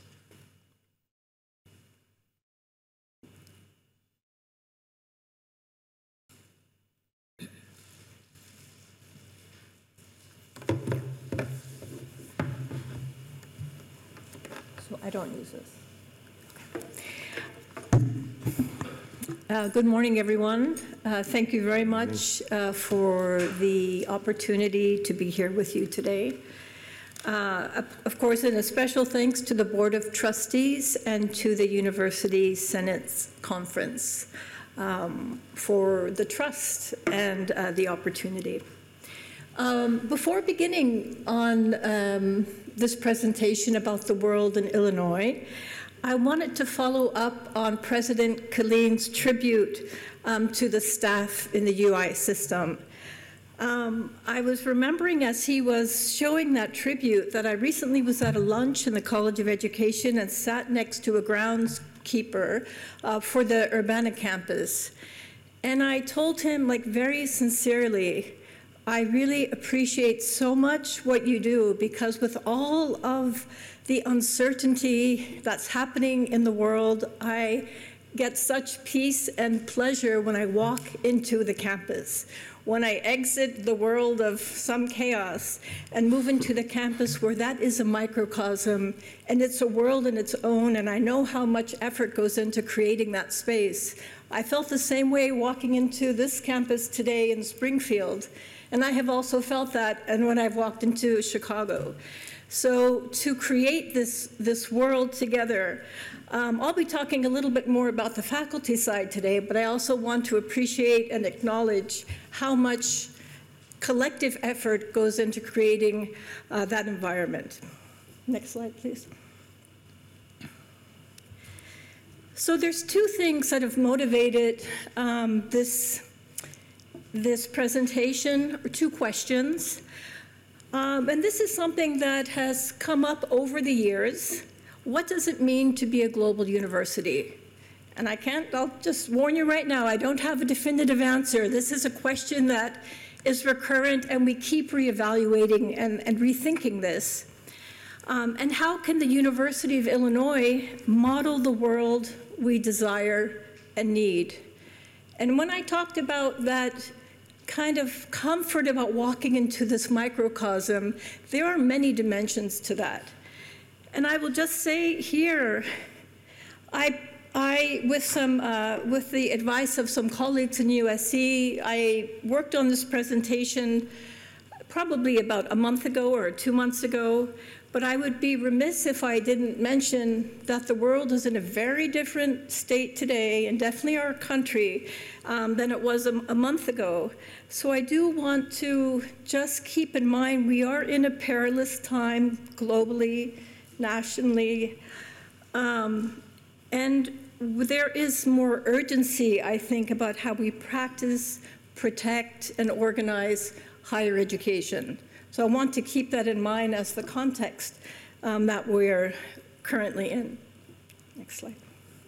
So I don't use this. Uh, good morning, everyone. Uh, thank you very much uh, for the opportunity to be here with you today. Uh, of course, and a special thanks to the Board of Trustees and to the University Senate's conference um, for the trust and uh, the opportunity. Um, before beginning on um, this presentation about the world in Illinois, I wanted to follow up on President Killeen's tribute um, to the staff in the U I system. Um, I was remembering as he was showing that tribute that I recently was at a lunch in the College of Education and sat next to a groundskeeper uh, for the Urbana campus. And I told him, like, very sincerely, I really appreciate so much what you do, because with all of the uncertainty that's happening in the world, I get such peace and pleasure when I walk into the campus. When I exit the world of some chaos and move into the campus where that is a microcosm and it's a world in its own, and I know how much effort goes into creating that space. I felt the same way walking into this campus today in Springfield, and I have also felt that and when I've walked into Chicago. So to create this, this world together, um, I'll be talking a little bit more about the faculty side today, but I also want to appreciate and acknowledge how much collective effort goes into creating uh, that environment. Next slide, please. So there's two things that have motivated um, this, this presentation, or two questions. Um, and this is something that has come up over the years. What does it mean to be a global university? And I can't, I'll just warn you right now, I don't have a definitive answer. This is a question that is recurrent, and we keep reevaluating and, and rethinking this. Um, and how can the University of Illinois model the world we desire and need? And when I talked about that kind of comfort about walking into this microcosm, there are many dimensions to that. And I will just say here, I, I with, some, uh, with the advice of some colleagues in U S C, I worked on this presentation probably about a month ago or two months ago, but I would be remiss if I didn't mention that the world is in a very different state today, and definitely our country, um, than it was a, a month ago. So I do want to just keep in mind we are in a perilous time globally, nationally. Um, and there is more urgency, I think, about how we practice, protect, and organize higher education. So I want to keep that in mind as the context um, that we're currently in. Next slide.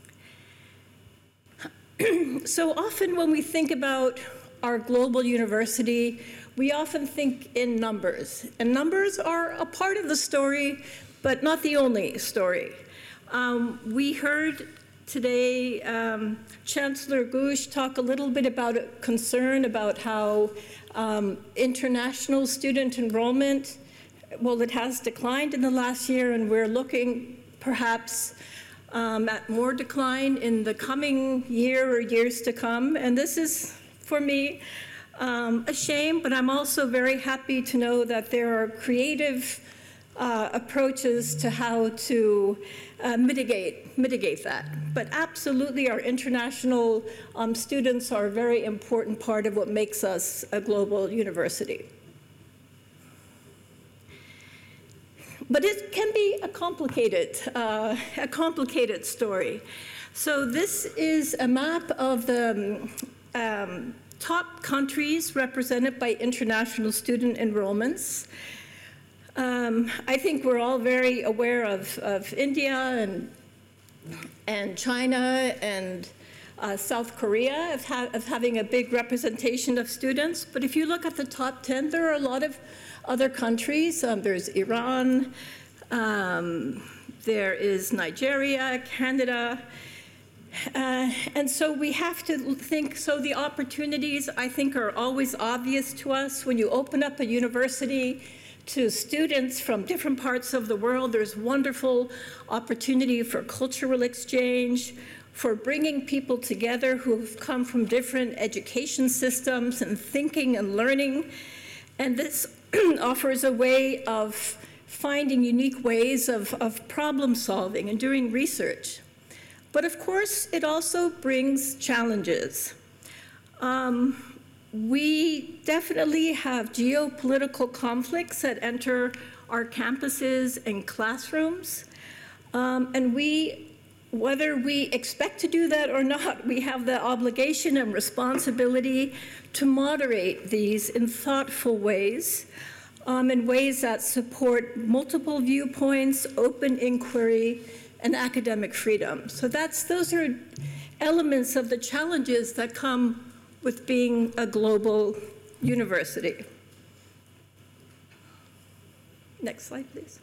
So often when we think about our global university, we often think in numbers. And numbers are a part of the story, but not the only story. Um, we heard today um, Chancellor Gush talk a little bit about a concern about how um, international student enrollment, well, it has declined in the last year, and we're looking perhaps um, at more decline in the coming year or years to come. And this is, for me, um, a shame, but I'm also very happy to know that there are creative uh, approaches to how to uh, mitigate, mitigate that. But absolutely, our international um, students are a very important part of what makes us a global university. But it can be a complicated, uh, a complicated story. So this is a map of the um, top countries represented by international student enrollments. Um, I think we're all very aware of, of India and, and China and uh, South Korea of, ha of having a big representation of students. But if you look at the top ten, there are a lot of other countries. Um, there's Iran, um, there is Nigeria, Canada, uh, and so we have to think, so the opportunities, I think, are always obvious to us. When you open up a university to students from different parts of the world, there's wonderful opportunity for cultural exchange, for bringing people together who have come from different education systems and thinking and learning. And this offers a way of finding unique ways of, of problem solving and doing research. But of course, it also brings challenges. Um, we definitely have geopolitical conflicts that enter our campuses and classrooms. Um, and we, whether we expect to do that or not, we have the obligation and responsibility to moderate these in thoughtful ways, um, in ways that support multiple viewpoints, open inquiry, and academic freedom. So that's, those are elements of the challenges that come with being a global university. Next slide, please.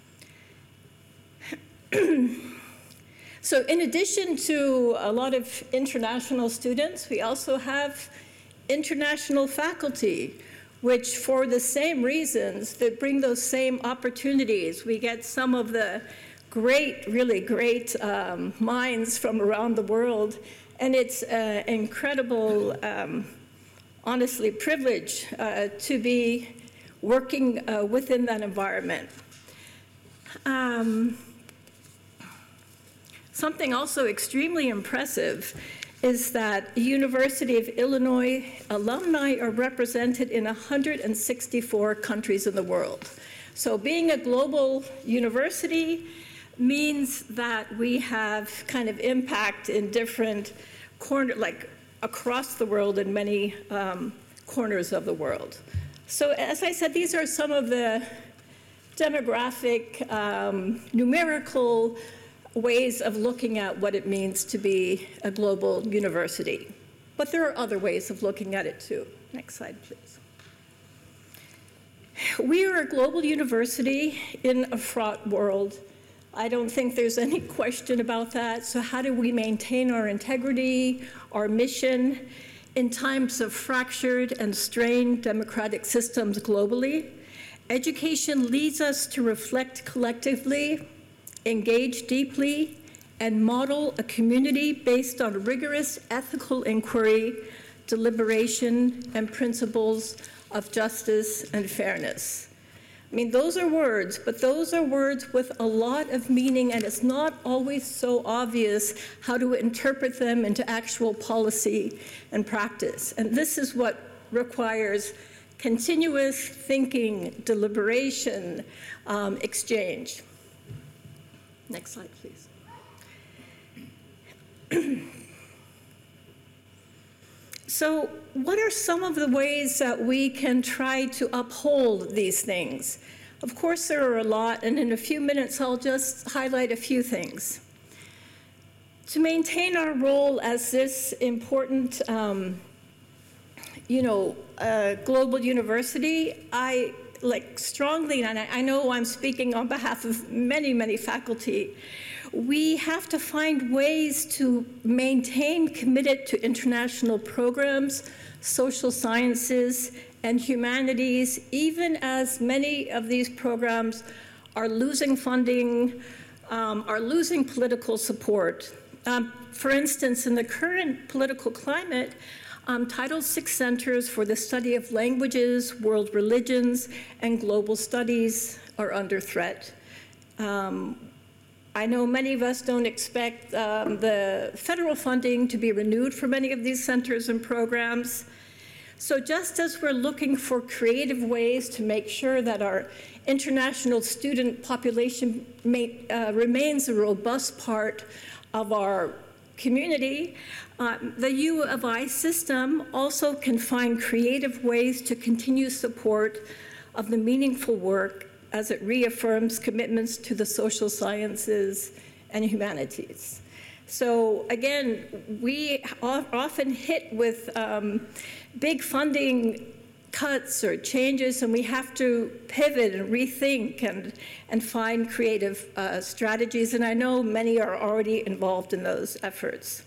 So in addition to a lot of international students, we also have international faculty, which for the same reasons that bring those same opportunities. We get some of the great, really great um, minds from around the world, and it's an uh, incredible, um, honestly, privilege uh, to be working uh, within that environment. Um, something also extremely impressive is that the University of Illinois alumni are represented in one hundred sixty-four countries in the world. So being a global university means that we have kind of impact in different corners, like across the world in many um, corners of the world. So as I said, these are some of the demographic, um, numerical ways of looking at what it means to be a global university. But there are other ways of looking at it too. Next slide, please. We are a global university in a fraught world. I don't think there's any question about that. So how do we maintain our integrity, our mission, in times of fractured and strained democratic systems globally? Education leads us to reflect collectively, engage deeply, and model a community based on rigorous ethical inquiry, deliberation, and principles of justice and fairness. I mean, those are words, but those are words with a lot of meaning, and it's not always so obvious how to interpret them into actual policy and practice. And this is what requires continuous thinking, deliberation, um, exchange. Next slide, please. So what are some of the ways that we can try to uphold these things? Of course, there are a lot, and in a few minutes, I'll just highlight a few things. To maintain our role as this important, um, you know, uh, global university, I like strongly, and I, I know I'm speaking on behalf of many, many faculty, we have to find ways to maintain committed to international programs, social sciences, and humanities, even as many of these programs are losing funding, um, are losing political support. Um, for instance, in the current political climate, um, Title six centers for the study of languages, world religions, and global studies are under threat. Um, I know many of us don't expect um, the federal funding to be renewed for many of these centers and programs. So just as we're looking for creative ways to make sure that our international student population may, uh, remains a robust part of our community, uh, the U of I system also can find creative ways to continue support of the meaningful work as it reaffirms commitments to the social sciences and humanities. So again, we are often hit with um, big funding cuts or changes, and we have to pivot and rethink and, and find creative uh, strategies, and I know many are already involved in those efforts.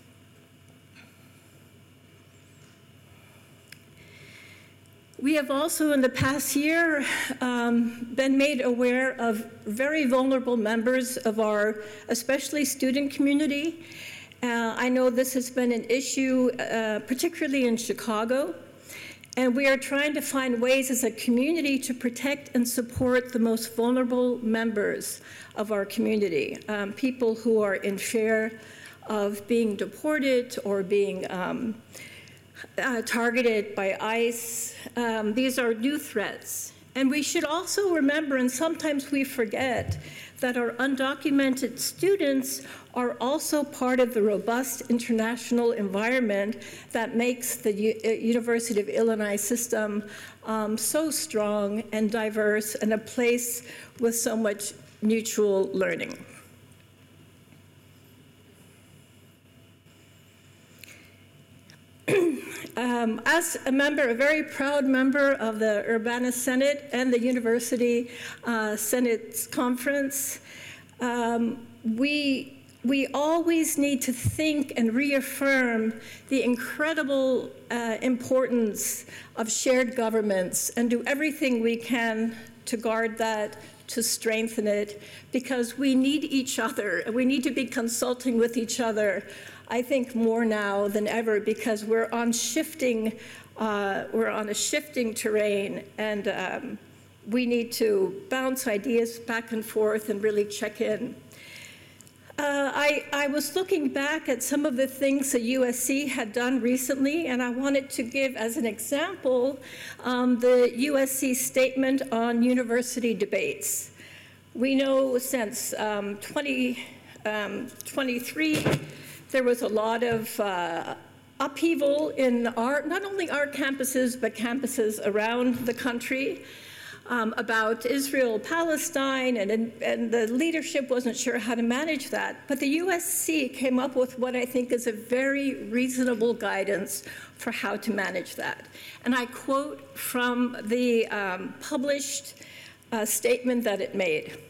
We have also in the past year um, been made aware of very vulnerable members of our, especially student community. Uh, I know this has been an issue, uh, particularly in Chicago, and we are trying to find ways as a community to protect and support the most vulnerable members of our community, um, people who are in fear of being deported or being um, Uh, targeted by ICE. Um, these are new threats. And we should also remember, and sometimes we forget, that our undocumented students are also part of the robust international environment that makes the U University of Illinois system um, so strong and diverse and a place with so much mutual learning. Um, as a member, a very proud member of the Urbana Senate and the University uh, Senate's conference, um, we, we always need to think and reaffirm the incredible uh, importance of shared governments and do everything we can to guard that, to strengthen it, because we need each other. We need to be consulting with each other, I think, more now than ever, because we're on shifting, uh, we're on a shifting terrain, and um, we need to bounce ideas back and forth and really check in. Uh, I, I was looking back at some of the things that U S C had done recently, and I wanted to give as an example um, the U S C statement on university debates. We know since um, twenty twenty-three, there was a lot of uh, upheaval in our, not only our campuses, but campuses around the country um, about Israel, Palestine, and, and the leadership wasn't sure how to manage that. But the U S C came up with what I think is a very reasonable guidance for how to manage that. And I quote from the um, published uh, statement that it made.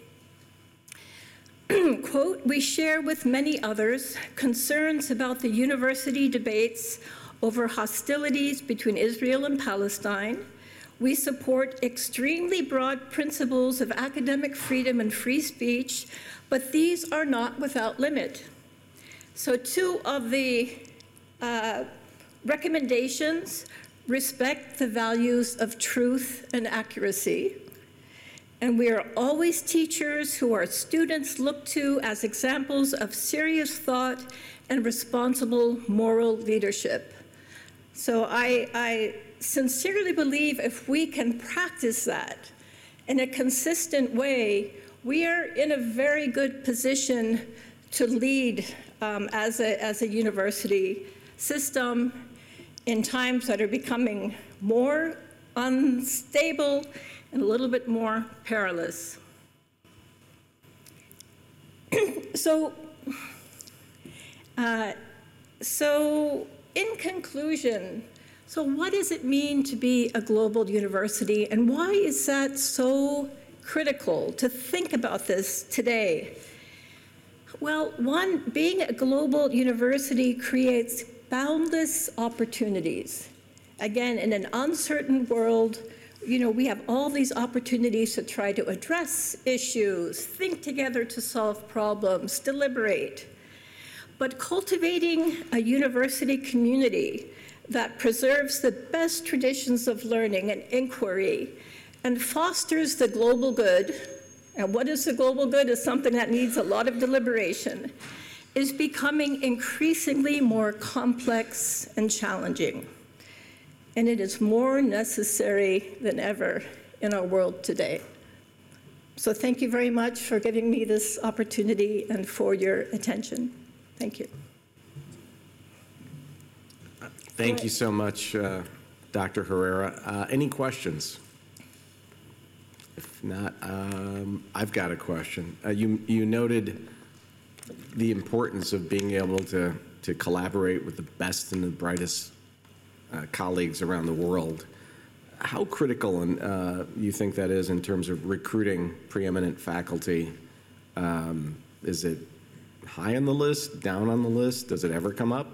Quote, "We share with many others concerns about the university debates over hostilities between Israel and Palestine. We support extremely broad principles of academic freedom and free speech, but these are not without limit." So two of the uh, recommendations respect the values of truth and accuracy. And we are always teachers who our students look to as examples of serious thought and responsible moral leadership. So I, I sincerely believe if we can practice that in a consistent way, we are in a very good position to lead um, as, a, as a university system in times that are becoming more unstable and a little bit more perilous. so, uh, so in conclusion, so what does it mean to be a global university, and why is that so critical to think about this today? Well, one, being a global university creates boundless opportunities. Again, in an uncertain world, you know, we have all these opportunities to try to address issues, think together to solve problems, deliberate. But cultivating a university community that preserves the best traditions of learning and inquiry and fosters the global good, and what is the global good is something that needs a lot of deliberation, is becoming increasingly more complex and challenging. And it is more necessary than ever in our world today. So thank you very much for giving me this opportunity and for your attention. Thank you. Thank you so much, uh, Doctor Herrera. Uh, any questions? If not, um, I've got a question. Uh, you, you noted the importance of being able to, to collaborate with the best and the brightest uh, colleagues around the world. How critical and, uh, you think that is in terms of recruiting preeminent faculty? Um, is it high on the list, down on the list? Does it ever come up?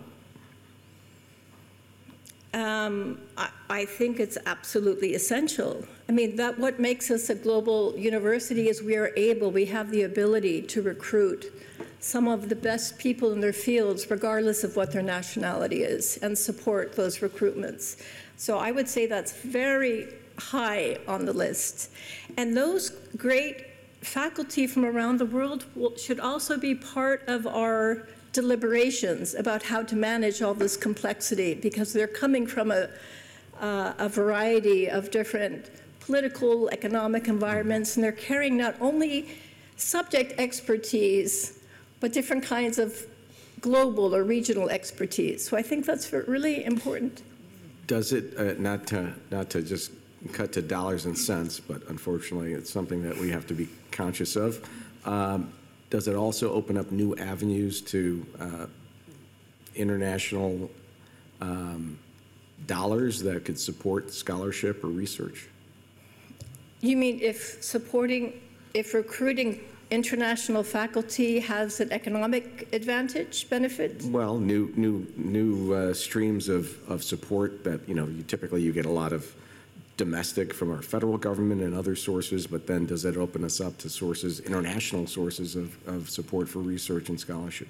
Um, I, I think it's absolutely essential. I mean, that what makes us a global university is we are able, we have the ability to recruit some of the best people in their fields, regardless of what their nationality is, and support those recruitments. So I would say that's very high on the list. And those great faculty from around the world will, should also be part of our deliberations about how to manage all this complexity, because they're coming from a, uh, a variety of different political, economic environments, and they're carrying not only subject expertise, but different kinds of global or regional expertise. So I think that's really important. Does it, uh, not to, not to just cut to dollars and cents, but unfortunately it's something that we have to be conscious of. Um, Does it also open up new avenues to uh, international um, dollars that could support scholarship or research? You mean if supporting, if recruiting international faculty has an economic advantage, benefit? Well, new new new uh, streams of, of support that, you know, you typically you get a lot of domestic from our federal government and other sources, but then does it open us up to sources, international sources of, of support for research and scholarship?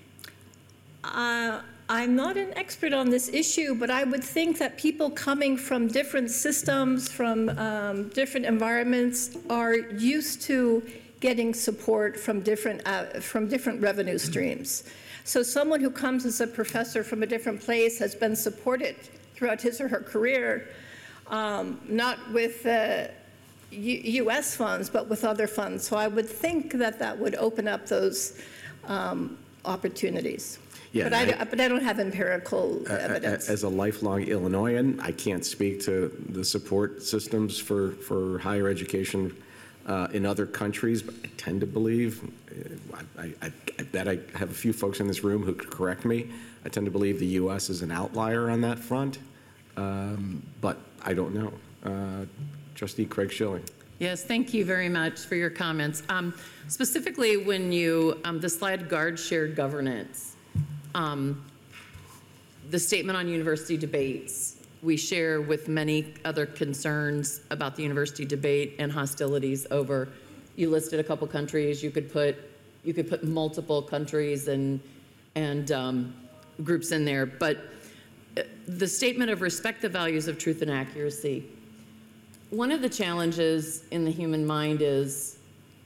Uh, I'm not an expert on this issue, but I would think that people coming from different systems, from um, different environments, are used to getting support from different, uh, from different revenue streams. So someone who comes as a professor from a different place has been supported throughout his or her career, Um, not with uh, U S funds, but with other funds. So I would think that that would open up those um, opportunities. Yeah, but, I, I, but I don't have empirical uh, evidence. As a lifelong Illinoisan, I can't speak to the support systems for, for higher education uh, in other countries, but I tend to believe, uh, I, I, I bet I have a few folks in this room who could correct me, I tend to believe the U S is an outlier on that front. Um, but I don't know. Uh, Trustee Craig Schilling. Yes, thank you very much for your comments. Um, specifically, when you, um, the slide guard shared governance, um, the statement on university debates, we share with many other concerns about the university debate and hostilities over, you listed a couple countries, you could put, you could put multiple countries and, and um, groups in there, but the statement of respect the values of truth and accuracy. One of the challenges in the human mind is,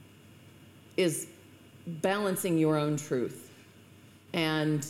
is balancing your own truth. And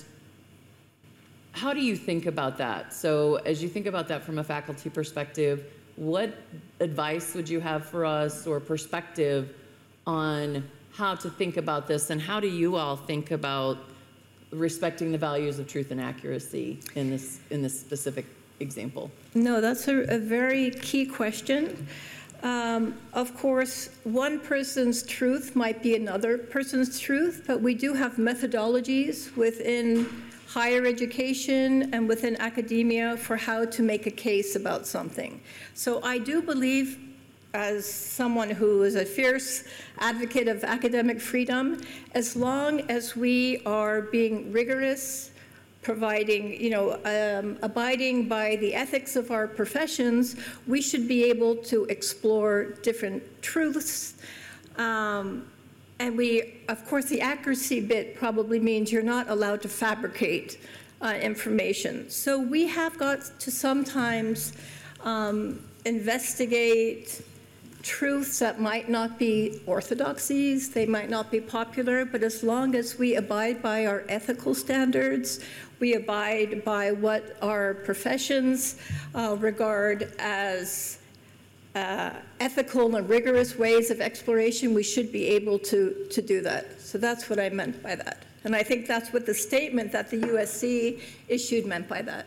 how do you think about that? So as you think about that from a faculty perspective, what advice would you have for us or perspective on how to think about this, and how do you all think about respecting the values of truth and accuracy in this, in this specific example? No, that's a, a very key question. Um, of course, one person's truth might be another person's truth, but we do have methodologies within higher education and within academia for how to make a case about something. So I do believe, as someone who is a fierce advocate of academic freedom, as long as we are being rigorous, providing, you know, um, abiding by the ethics of our professions, we should be able to explore different truths. Um, and we, of course, the accuracy bit probably means you're not allowed to fabricate uh, information. So we have got to sometimes um, investigate truths that might not be orthodoxies, they might not be popular, but as long as we abide by our ethical standards, we abide by what our professions uh, regard as uh, ethical and rigorous ways of exploration, we should be able to, to do that. So that's what I meant by that. And I think that's what the statement that the U S C issued meant by that.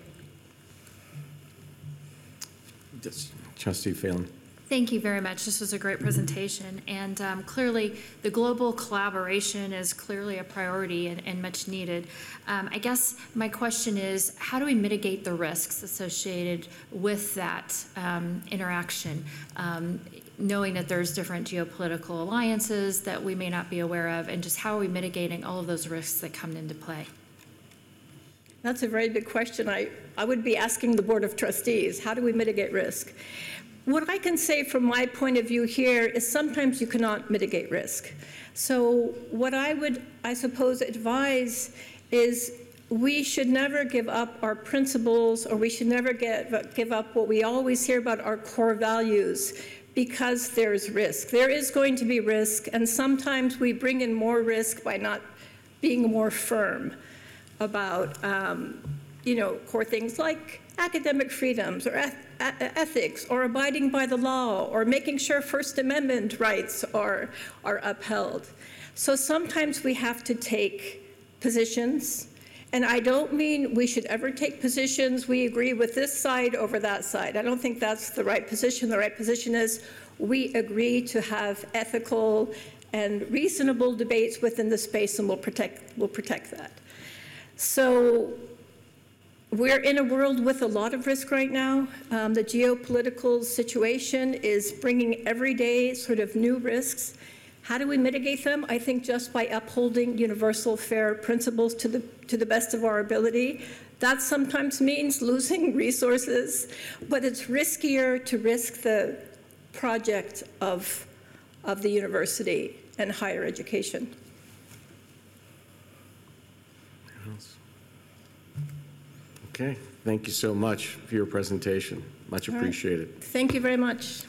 Trustee Phelan. Thank you very much. This was a great presentation. And um, clearly, the global collaboration is clearly a priority and, and much needed. Um, I guess my question is, how do we mitigate the risks associated with that um, interaction, um, knowing that there's different geopolitical alliances that we may not be aware of, and just how are we mitigating all of those risks that come into play? That's a very big question. I, I would be asking the Board of Trustees, how do we mitigate risk? What I can say from my point of view here is sometimes you cannot mitigate risk. So what I would, I suppose, advise is we should never give up our principles, or we should never get, give up what we always hear about, our core values, because there's risk. There is going to be risk, and sometimes we bring in more risk by not being more firm about, um, you know, core things like academic freedoms or eth ethics or abiding by the law or making sure First Amendment rights are, are upheld. So sometimes we have to take positions, and I don't mean we should ever take positions we agree with this side over that side. I don't think that's the right position. The right position is we agree to have ethical and reasonable debates within the space, and we'll protect, we'll protect that. So we're in a world with a lot of risk right now. Um, the geopolitical situation is bringing every day sort of new risks. How do we mitigate them? I think just by upholding universal fair principles to the, to the best of our ability. That sometimes means losing resources, but it's riskier to risk the project of, of the university and higher education. Okay, thank you so much for your presentation. Much appreciated. Right. Thank you very much.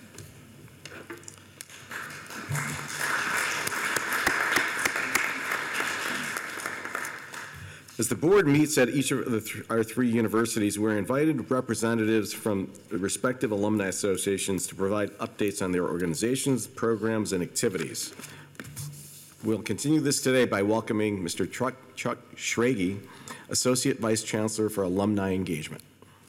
As the board meets at each of the th our three universities, we're invited representatives from the respective alumni associations to provide updates on their organizations, programs, and activities. We'll continue this today by welcoming Mister Chuck, Chuck Schrage, Associate Vice Chancellor for Alumni Engagement.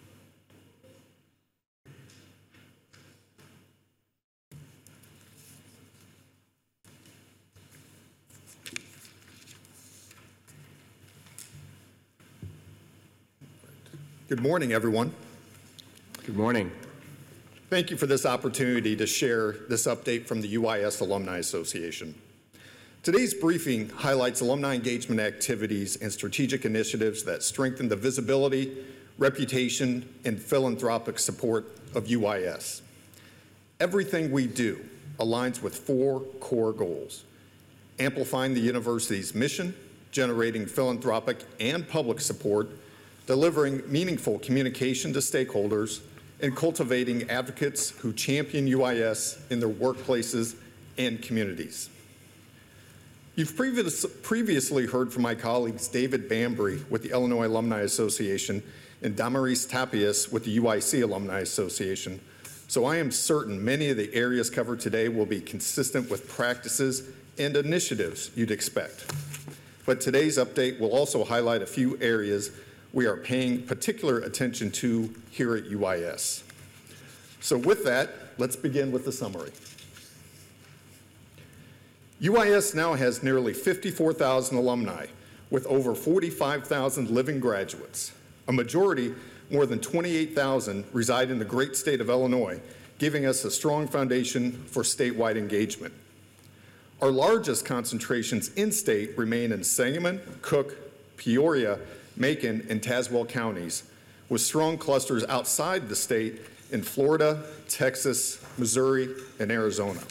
Good morning, everyone. Good morning. Thank you for this opportunity to share this update from the U I S Alumni Association. Today's briefing highlights alumni engagement activities and strategic initiatives that strengthen the visibility, reputation, and philanthropic support of U I S. Everything we do aligns with four core goals: amplifying the university's mission, generating philanthropic and public support, delivering meaningful communication to stakeholders, and cultivating advocates who champion U I S in their workplaces and communities. You've previous, previously heard from my colleagues David Bambry with the Illinois Alumni Association and Damaris Tapias with the U I C Alumni Association, so I am certain many of the areas covered today will be consistent with practices and initiatives you'd expect. but today's update will also highlight a few areas we are paying particular attention to here at U I S. So with that, let's begin with the summary. U I S now has nearly fifty-four thousand alumni with over forty-five thousand living graduates. A majority, more than twenty-eight thousand, reside in the great state of Illinois, giving us a strong foundation for statewide engagement. Our largest concentrations in-state remain in Sangamon, Cook, Peoria, Macon, and Tazewell counties, with strong clusters outside the state in Florida, Texas, Missouri, and Arizona.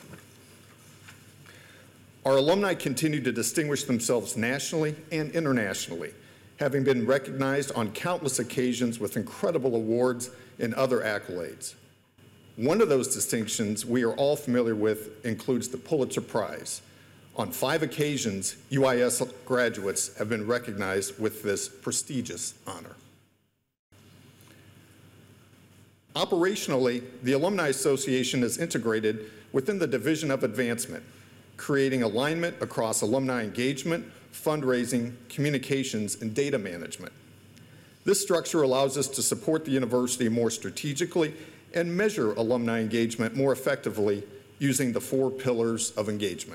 Our alumni continue to distinguish themselves nationally and internationally, having been recognized on countless occasions with incredible awards and other accolades. One of those distinctions we are all familiar with includes the Pulitzer Prize. On five occasions, U I S graduates have been recognized with this prestigious honor. Operationally, the Alumni Association is integrated within the Division of Advancement, creating alignment across alumni engagement, fundraising, communications, and data management. This structure allows us to support the university more strategically and measure alumni engagement more effectively using the four pillars of engagement.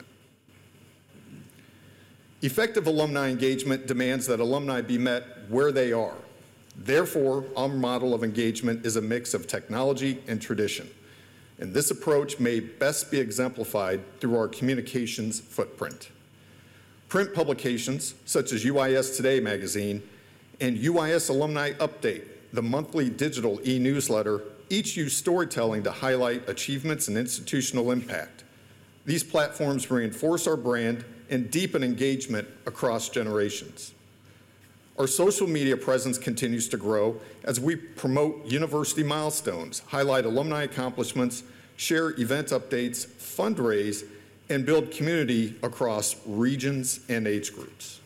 Effective alumni engagement demands that alumni be met where they are. Therefore, our model of engagement is a mix of technology and tradition. And this approach may best be exemplified through our communications footprint. Print publications, such as U I S Today magazine and U I S Alumni Update, the monthly digital e-newsletter, each use storytelling to highlight achievements and institutional impact. These platforms reinforce our brand and deepen engagement across generations. Our social media presence continues to grow as we promote university milestones, highlight alumni accomplishments, share event updates, fundraise, and build community across regions and age groups.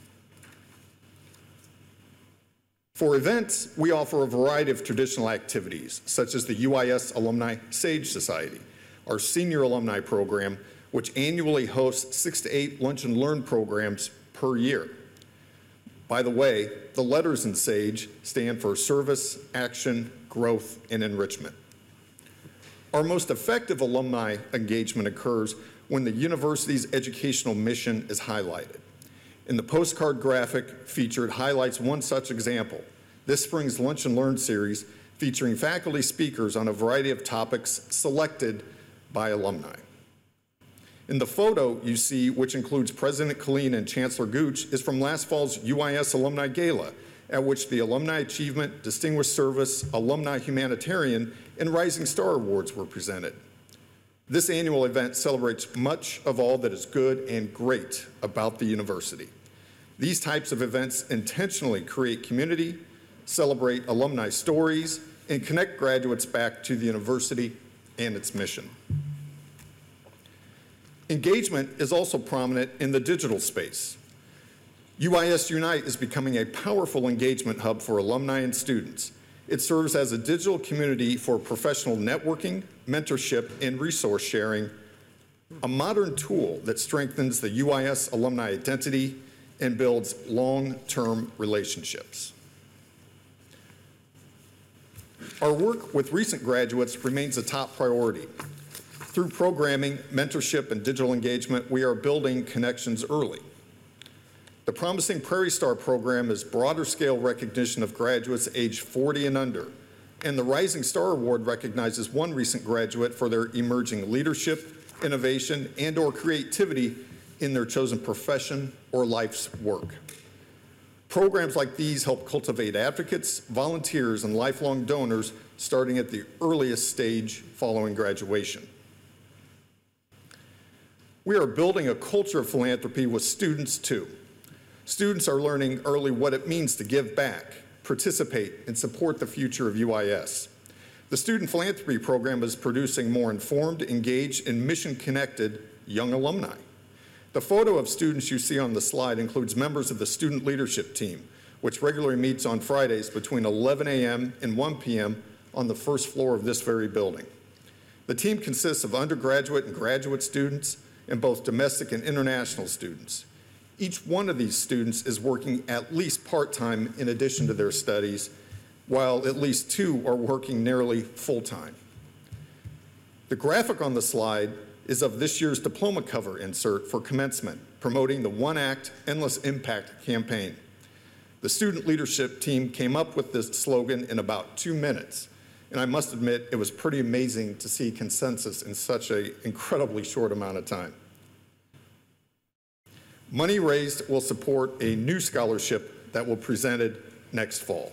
For events, we offer a variety of traditional activities, such as the U I S Alumni Sage Society, our senior alumni program, which annually hosts six to eight lunch and learn programs per year. By the way, the letters in SAGE stand for Service, Action, Growth, and Enrichment. Our most effective alumni engagement occurs when the university's educational mission is highlighted. And the postcard graphic featured highlights one such example. This spring's Lunch and Learn series featuring faculty speakers on a variety of topics selected by alumni. In the photo you see, which includes President Killeen and Chancellor Gooch, is from last fall's U I S Alumni Gala, at which the Alumni Achievement, Distinguished Service, Alumni Humanitarian, and Rising Star Awards were presented. This annual event celebrates much of all that is good and great about the university. These types of events intentionally create community, celebrate alumni stories, and connect graduates back to the university and its mission. Engagement is also prominent in the digital space. U I S Unite is becoming a powerful engagement hub for alumni and students. It serves as a digital community for professional networking, mentorship, and resource sharing, a modern tool that strengthens the U I S alumni identity and builds long-term relationships. Our work with recent graduates remains a top priority. Through programming, mentorship, and digital engagement, we are building connections early. The Promising Prairie Star program is broader scale recognition of graduates aged forty and under, and the Rising Star Award recognizes one recent graduate for their emerging leadership, innovation, and or creativity in their chosen profession or life's work. Programs like these help cultivate advocates, volunteers, and lifelong donors starting at the earliest stage following graduation. We are building a culture of philanthropy with students too. Students are learning early what it means to give back, participate, and support the future of U I S. The Student Philanthropy Program is producing more informed, engaged, and mission-connected young alumni. The photo of students you see on the slide includes members of the Student Leadership Team, which regularly meets on Fridays between eleven a m and one p m on the first floor of this very building. The team consists of undergraduate and graduate students and both domestic and international students. Each one of these students is working at least part-time in addition to their studies, while at least two are working nearly full-time. The graphic on the slide is of this year's diploma cover insert for commencement, promoting the One Act, Endless Impact campaign. The student leadership team came up with this slogan in about two minutes, and I must admit it was pretty amazing to see consensus in such an incredibly short amount of time. Money raised will support a new scholarship that will be presented next fall.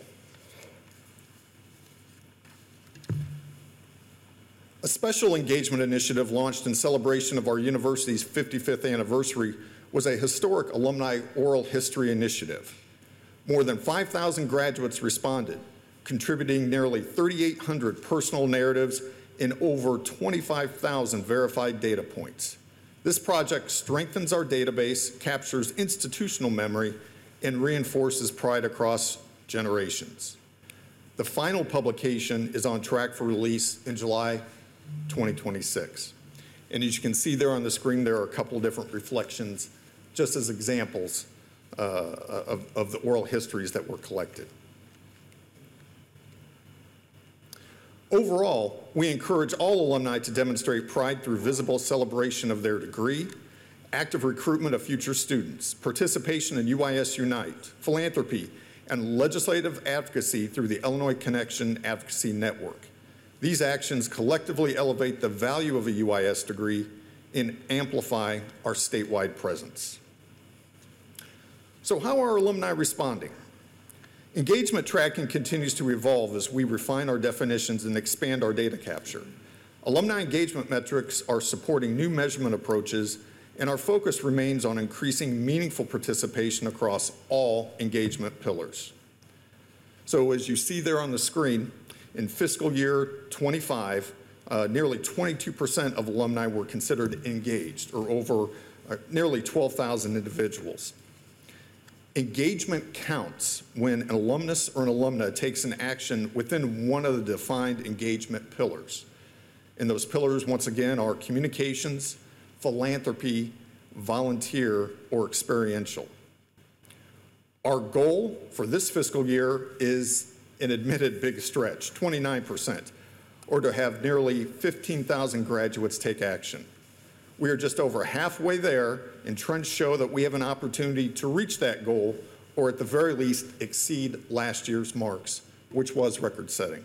A special engagement initiative launched in celebration of our university's fifty-fifth anniversary was a historic alumni oral history initiative. More than five thousand graduates responded, contributing nearly thirty-eight hundred personal narratives and over twenty-five thousand verified data points. This project strengthens our database, captures institutional memory, and reinforces pride across generations. The final publication is on track for release in July twenty twenty-six. And as you can see there on the screen, there are a couple of different reflections, just as examples uh, of, of the oral histories that were collected. Overall, we encourage all alumni to demonstrate pride through visible celebration of their degree, active recruitment of future students, participation in U I S Unite, philanthropy, and legislative advocacy through the Illinois Connection Advocacy Network. These actions collectively elevate the value of a U I S degree and amplify our statewide presence. So how are alumni responding? Engagement tracking continues to evolve as we refine our definitions and expand our data capture. Alumni engagement metrics are supporting new measurement approaches, and our focus remains on increasing meaningful participation across all engagement pillars. So as you see there on the screen, in fiscal year twenty-five, uh, nearly twenty-two percent of alumni were considered engaged, or over uh, nearly twelve thousand individuals. Engagement counts when an alumnus or an alumna takes an action within one of the defined engagement pillars. And those pillars, once again, are communications, philanthropy, volunteer, or experiential. Our goal for this fiscal year is an admitted big stretch, twenty-nine percent, or to have nearly fifteen thousand graduates take action. We are just over halfway there, and trends show that we have an opportunity to reach that goal, or at the very least exceed last year's marks, which was record-setting.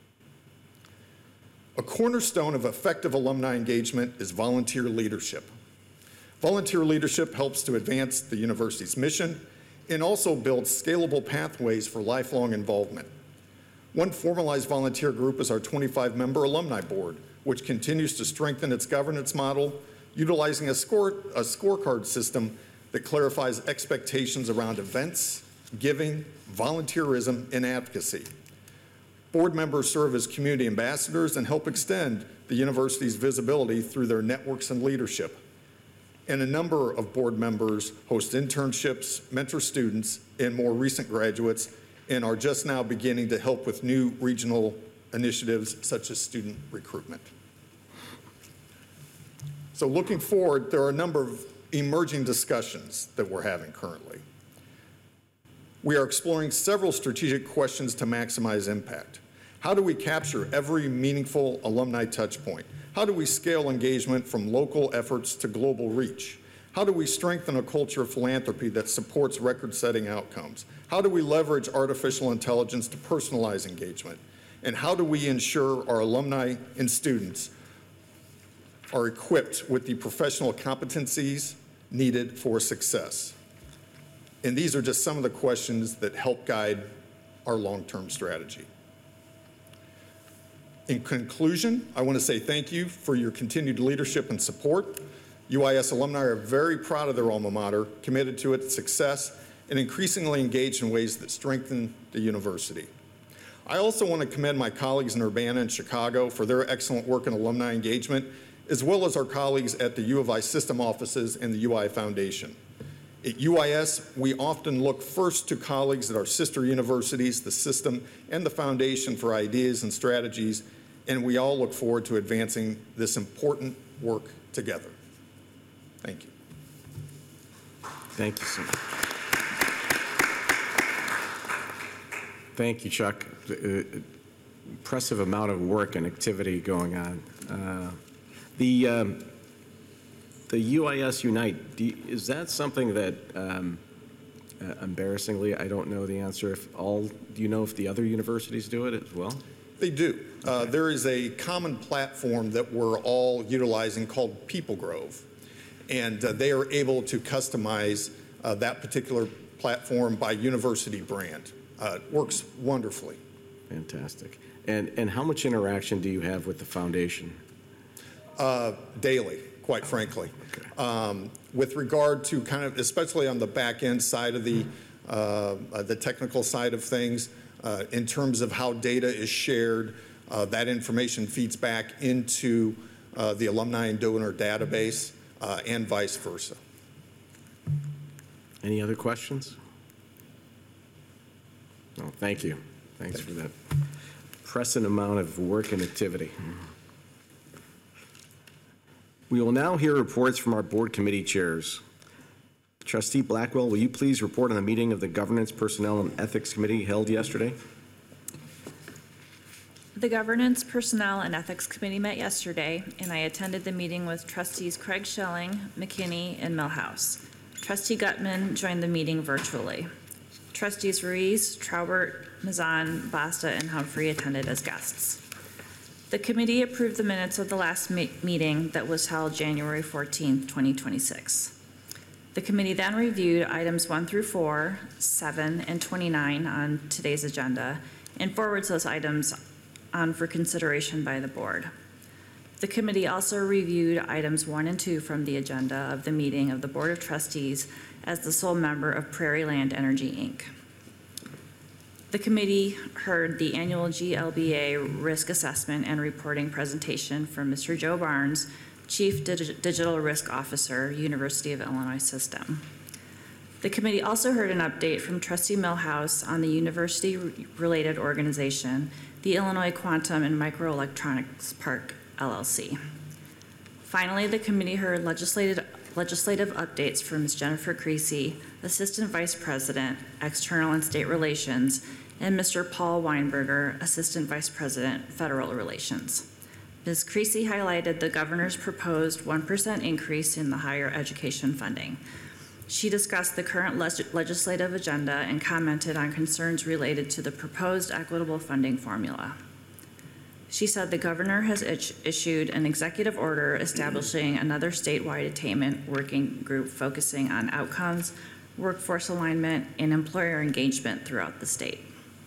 A cornerstone of effective alumni engagement is volunteer leadership. Volunteer leadership helps to advance the university's mission and also builds scalable pathways for lifelong involvement. One formalized volunteer group is our twenty-five member alumni board, which continues to strengthen its governance model, utilizing a, score, a scorecard system that clarifies expectations around events, giving, volunteerism, and advocacy. Board members serve as community ambassadors and help extend the university's visibility through their networks and leadership. And a number of board members host internships, mentor students, and more recent graduates, and are just now beginning to help with new regional initiatives such as student recruitment. So looking forward, there are a number of emerging discussions that we're having currently. We are exploring several strategic questions to maximize impact. How do we capture every meaningful alumni touch point? How do we scale engagement from local efforts to global reach? How do we strengthen a culture of philanthropy that supports record-setting outcomes? How do we leverage artificial intelligence to personalize engagement? And how do we ensure our alumni and students are equipped with the professional competencies needed for success? And these are just some of the questions that help guide our long-term strategy. In conclusion, I want to say thank you for your continued leadership and support. U I S alumni are very proud of their alma mater, committed to its success, and increasingly engaged in ways that strengthen the university. I also want to commend my colleagues in Urbana and Chicago for their excellent work in alumni engagement, as well as our colleagues at the U of I system offices and the U I Foundation. At U I S, we often look first to colleagues at our sister universities, the system, and the foundation for ideas and strategies, and we all look forward to advancing this important work together. Thank you. Thank you so much. Thank you, Chuck. Uh, impressive amount of work and activity going on. Uh, the um, the U I S Unite, do you, is that something that, um, uh, embarrassingly, I don't know the answer. If all, do you know if the other universities do it as well? They do. Uh, there is a common platform that we're all utilizing called People Grove, and uh, they are able to customize uh, that particular platform by university brand. Uh, it works wonderfully. Fantastic. And and how much interaction do you have with the foundation? Uh, daily, quite frankly. Okay. Um, with regard to kind of, especially on the back end side of the uh, uh, the technical side of things, uh, in terms of how data is shared, uh, that information feeds back into uh, the alumni and donor database, uh, and vice versa. Any other questions? No, thank you. Thanks for that impressive amount of work and activity. We will now hear reports from our board committee chairs. Trustee Blackwell, will you please report on the meeting of the Governance, Personnel, and Ethics Committee held yesterday? The Governance, Personnel, and Ethics Committee met yesterday, and I attended the meeting with trustees Craig Schilling, McKinney, and Millhouse. Trustee Gutman joined the meeting virtually. Trustees Ruiz, Traubert, Mazan, Basta, and Humphrey attended as guests. The committee approved the minutes of the last me- meeting that was held January fourteenth, twenty twenty-six. The committee then reviewed items one through four, seven, and twenty-nine on today's agenda and forwards those items on for consideration by the board. The committee also reviewed items one and two from the agenda of the meeting of the Board of Trustees as the sole member of Prairie Land Energy, Incorporated. The committee heard the annual G L B A risk assessment and reporting presentation from Mister Joe Barnes, Chief Dig- Digital Risk Officer, University of Illinois System. The committee also heard an update from Trustee Millhouse on the university-related organization, the Illinois Quantum and Microelectronics Park, L L C. Finally, the committee heard legislative, legislative updates from Miz Jennifer Creasy, Assistant Vice President, External and State Relations, and Mister Paul Weinberger, Assistant Vice President, Federal Relations. Miz Creasy highlighted the governor's proposed one percent increase in the higher education funding. She discussed the current leg- legislative agenda and commented on concerns related to the proposed equitable funding formula. She said the governor has itch- issued an executive order establishing another statewide attainment working group focusing on outcomes, workforce alignment, and employer engagement throughout the state.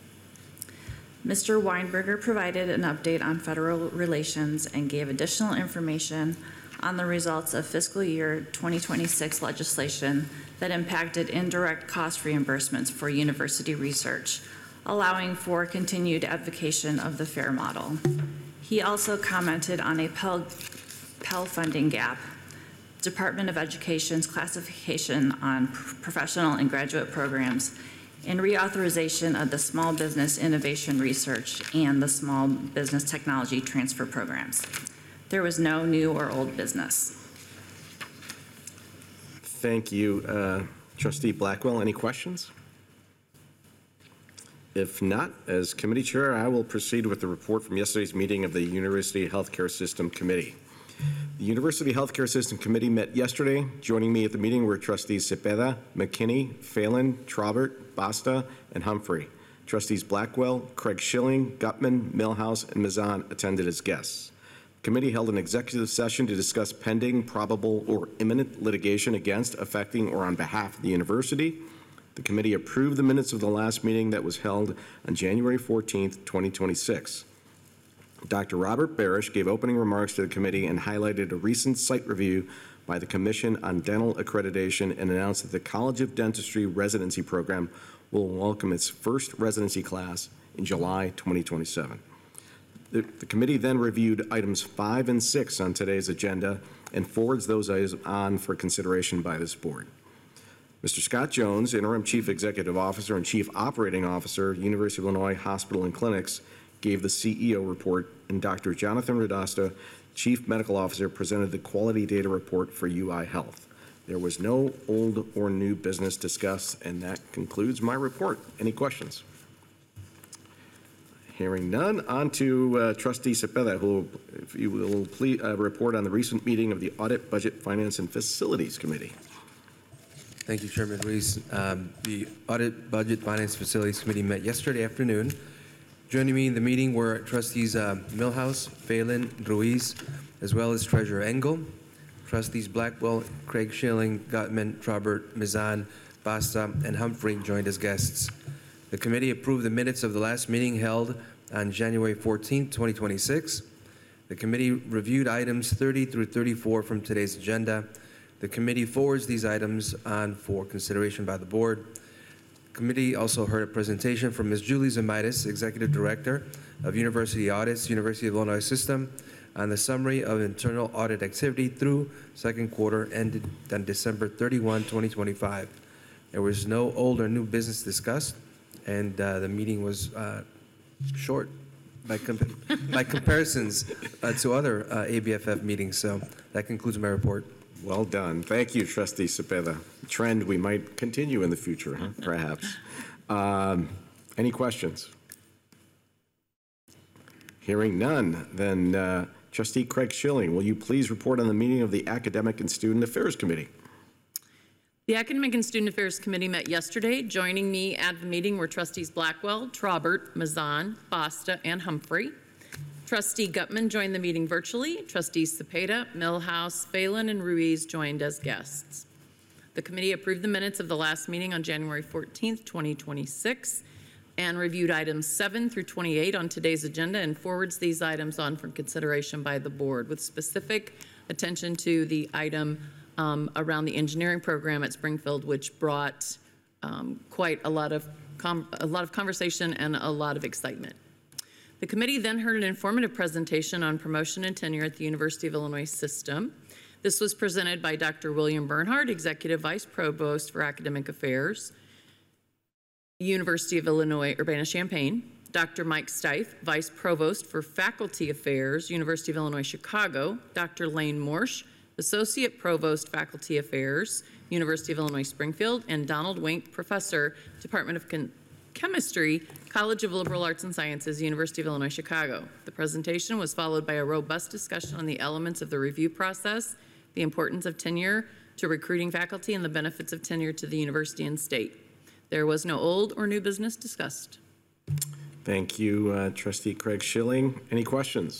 Mister Weinberger provided an update on federal relations and gave additional information on the results of fiscal year twenty twenty-six legislation that impacted indirect cost reimbursements for university research, allowing for continued advocacy of the FAIR model. He also commented on a Pell, Pell funding gap, Department of Education's classification on professional and graduate programs, and reauthorization of the Small Business Innovation Research and the Small Business Technology Transfer Programs. There was no new or old business. Thank you, uh, Trustee Blackwell. Any questions? If not, as committee chair, I will proceed with the report from yesterday's meeting of the University Healthcare System Committee. The University Healthcare System Committee met yesterday. Joining me at the meeting were Trustees Cepeda, McKinney, Phelan, Traubert, Basta, and Humphrey. Trustees Blackwell, Craig Schilling, Gutman, Millhouse, and Mazan attended as guests. The committee held an executive session to discuss pending, probable, or imminent litigation against, affecting, or on behalf of the university. The committee approved the minutes of the last meeting that was held on January fourteenth, twenty twenty-six. Doctor Robert Barish gave opening remarks to the committee and highlighted a recent site review by the Commission on Dental Accreditation and announced that the College of Dentistry residency program will welcome its first residency class in July twenty twenty-seven. The, the committee then reviewed items five and six on today's agenda and forwards those items on for consideration by this board. Mister Scott Jones, Interim Chief Executive Officer and Chief Operating Officer, University of Illinois Hospital and Clinics, gave the C E O report, and Doctor Jonathan Radasta, Chief Medical Officer, presented the quality data report for U I Health. There was no old or new business discussed, and that concludes my report. Any questions? Hearing none, on to uh, Trustee Cepeda, who will, if you will please uh, report on the recent meeting of the Audit, Budget, Finance, and Facilities Committee. Thank you, Chairman Ruiz. Um, the Audit, Budget, Finance, Facilities Committee met yesterday afternoon. Joining me in the meeting were Trustees uh, Millhouse, Phelan, Ruiz, as well as Treasurer Engel, Trustees Blackwell, Craig Schilling, Gutman, Trobert, Mizan, Basta, and Humphrey joined as guests. The committee approved the minutes of the last meeting held on January fourteenth, twenty twenty-six. The committee reviewed items thirty through thirty-four from today's agenda. The committee forwards these items on for consideration by the board. The committee also heard a presentation from Miz Julie Zamaitis, Executive Director of University Audits, University of Illinois System, on the summary of internal audit activity through second quarter ended on December thirty-first, twenty twenty-five. There was no old or new business discussed, and uh, the meeting was uh, short by, comp by comparisons uh, to other uh, A B F F meetings. So that concludes my report. Well done. Thank you, Trustee Cepeda. Trend we might continue in the future, huh? Perhaps. Um, any questions? Hearing none, then uh, Trustee Craig Schilling, will you please report on the meeting of the Academic and Student Affairs Committee? The Academic and Student Affairs Committee met yesterday. Joining me at the meeting were Trustees Blackwell, Trobert, Mazan, Basta, and Humphrey. Trustee Gutman joined the meeting virtually. Trustees Cepeda, Millhouse, Phelan, and Ruiz joined as guests. The committee approved the minutes of the last meeting on January fourteenth, twenty twenty-six, and reviewed items seven through twenty-eight on today's agenda and forwards these items on for consideration by the board, with specific attention to the item um, around the engineering program at Springfield, which brought um, quite a lot of com a lot of conversation and a lot of excitement. The committee then heard an informative presentation on promotion and tenure at the University of Illinois System. This was presented by Doctor William Bernhardt, Executive Vice Provost for Academic Affairs, University of Illinois Urbana-Champaign, Doctor Mike Steif, Vice Provost for Faculty Affairs, University of Illinois Chicago, Doctor Lane Morsch, Associate Provost Faculty Affairs, University of Illinois Springfield, and Donald Wink, Professor, Department of Con Chemistry, College of Liberal Arts and Sciences, University of Illinois Chicago. The presentation was followed by a robust discussion on the elements of the review process, the importance of tenure to recruiting faculty, and the benefits of tenure to the university and state. There was no old or new business discussed. Thank you, uh, Trustee Craig Schilling. Any questions?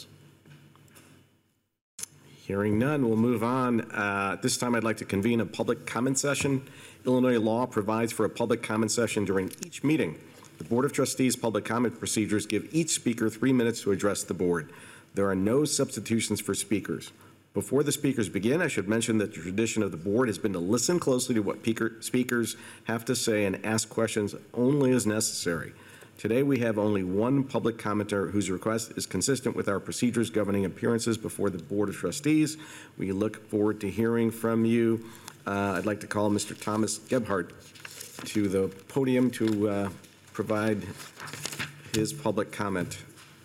Hearing none, we'll move on. Uh, at this time, I'd like to convene a public comment session. Illinois law provides for a public comment session during each meeting. The Board of Trustees public comment procedures give each speaker three minutes to address the board. There are no substitutions for speakers. Before the speakers begin, I should mention that the tradition of the board has been to listen closely to what speakers have to say and ask questions only as necessary. Today, we have only one public commenter whose request is consistent with our procedures governing appearances before the Board of Trustees. We look forward to hearing from you. Uh, I'd like to call Mister Thomas Gebhardt to the podium to uh, provide his public comment,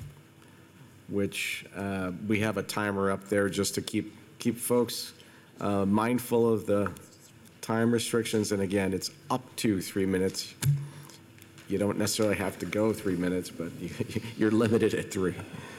which uh, we have a timer up there just to keep keep folks uh, mindful of the time restrictions. And again, it's up to three minutes. You don't necessarily have to go three minutes, but you, you're limited at three.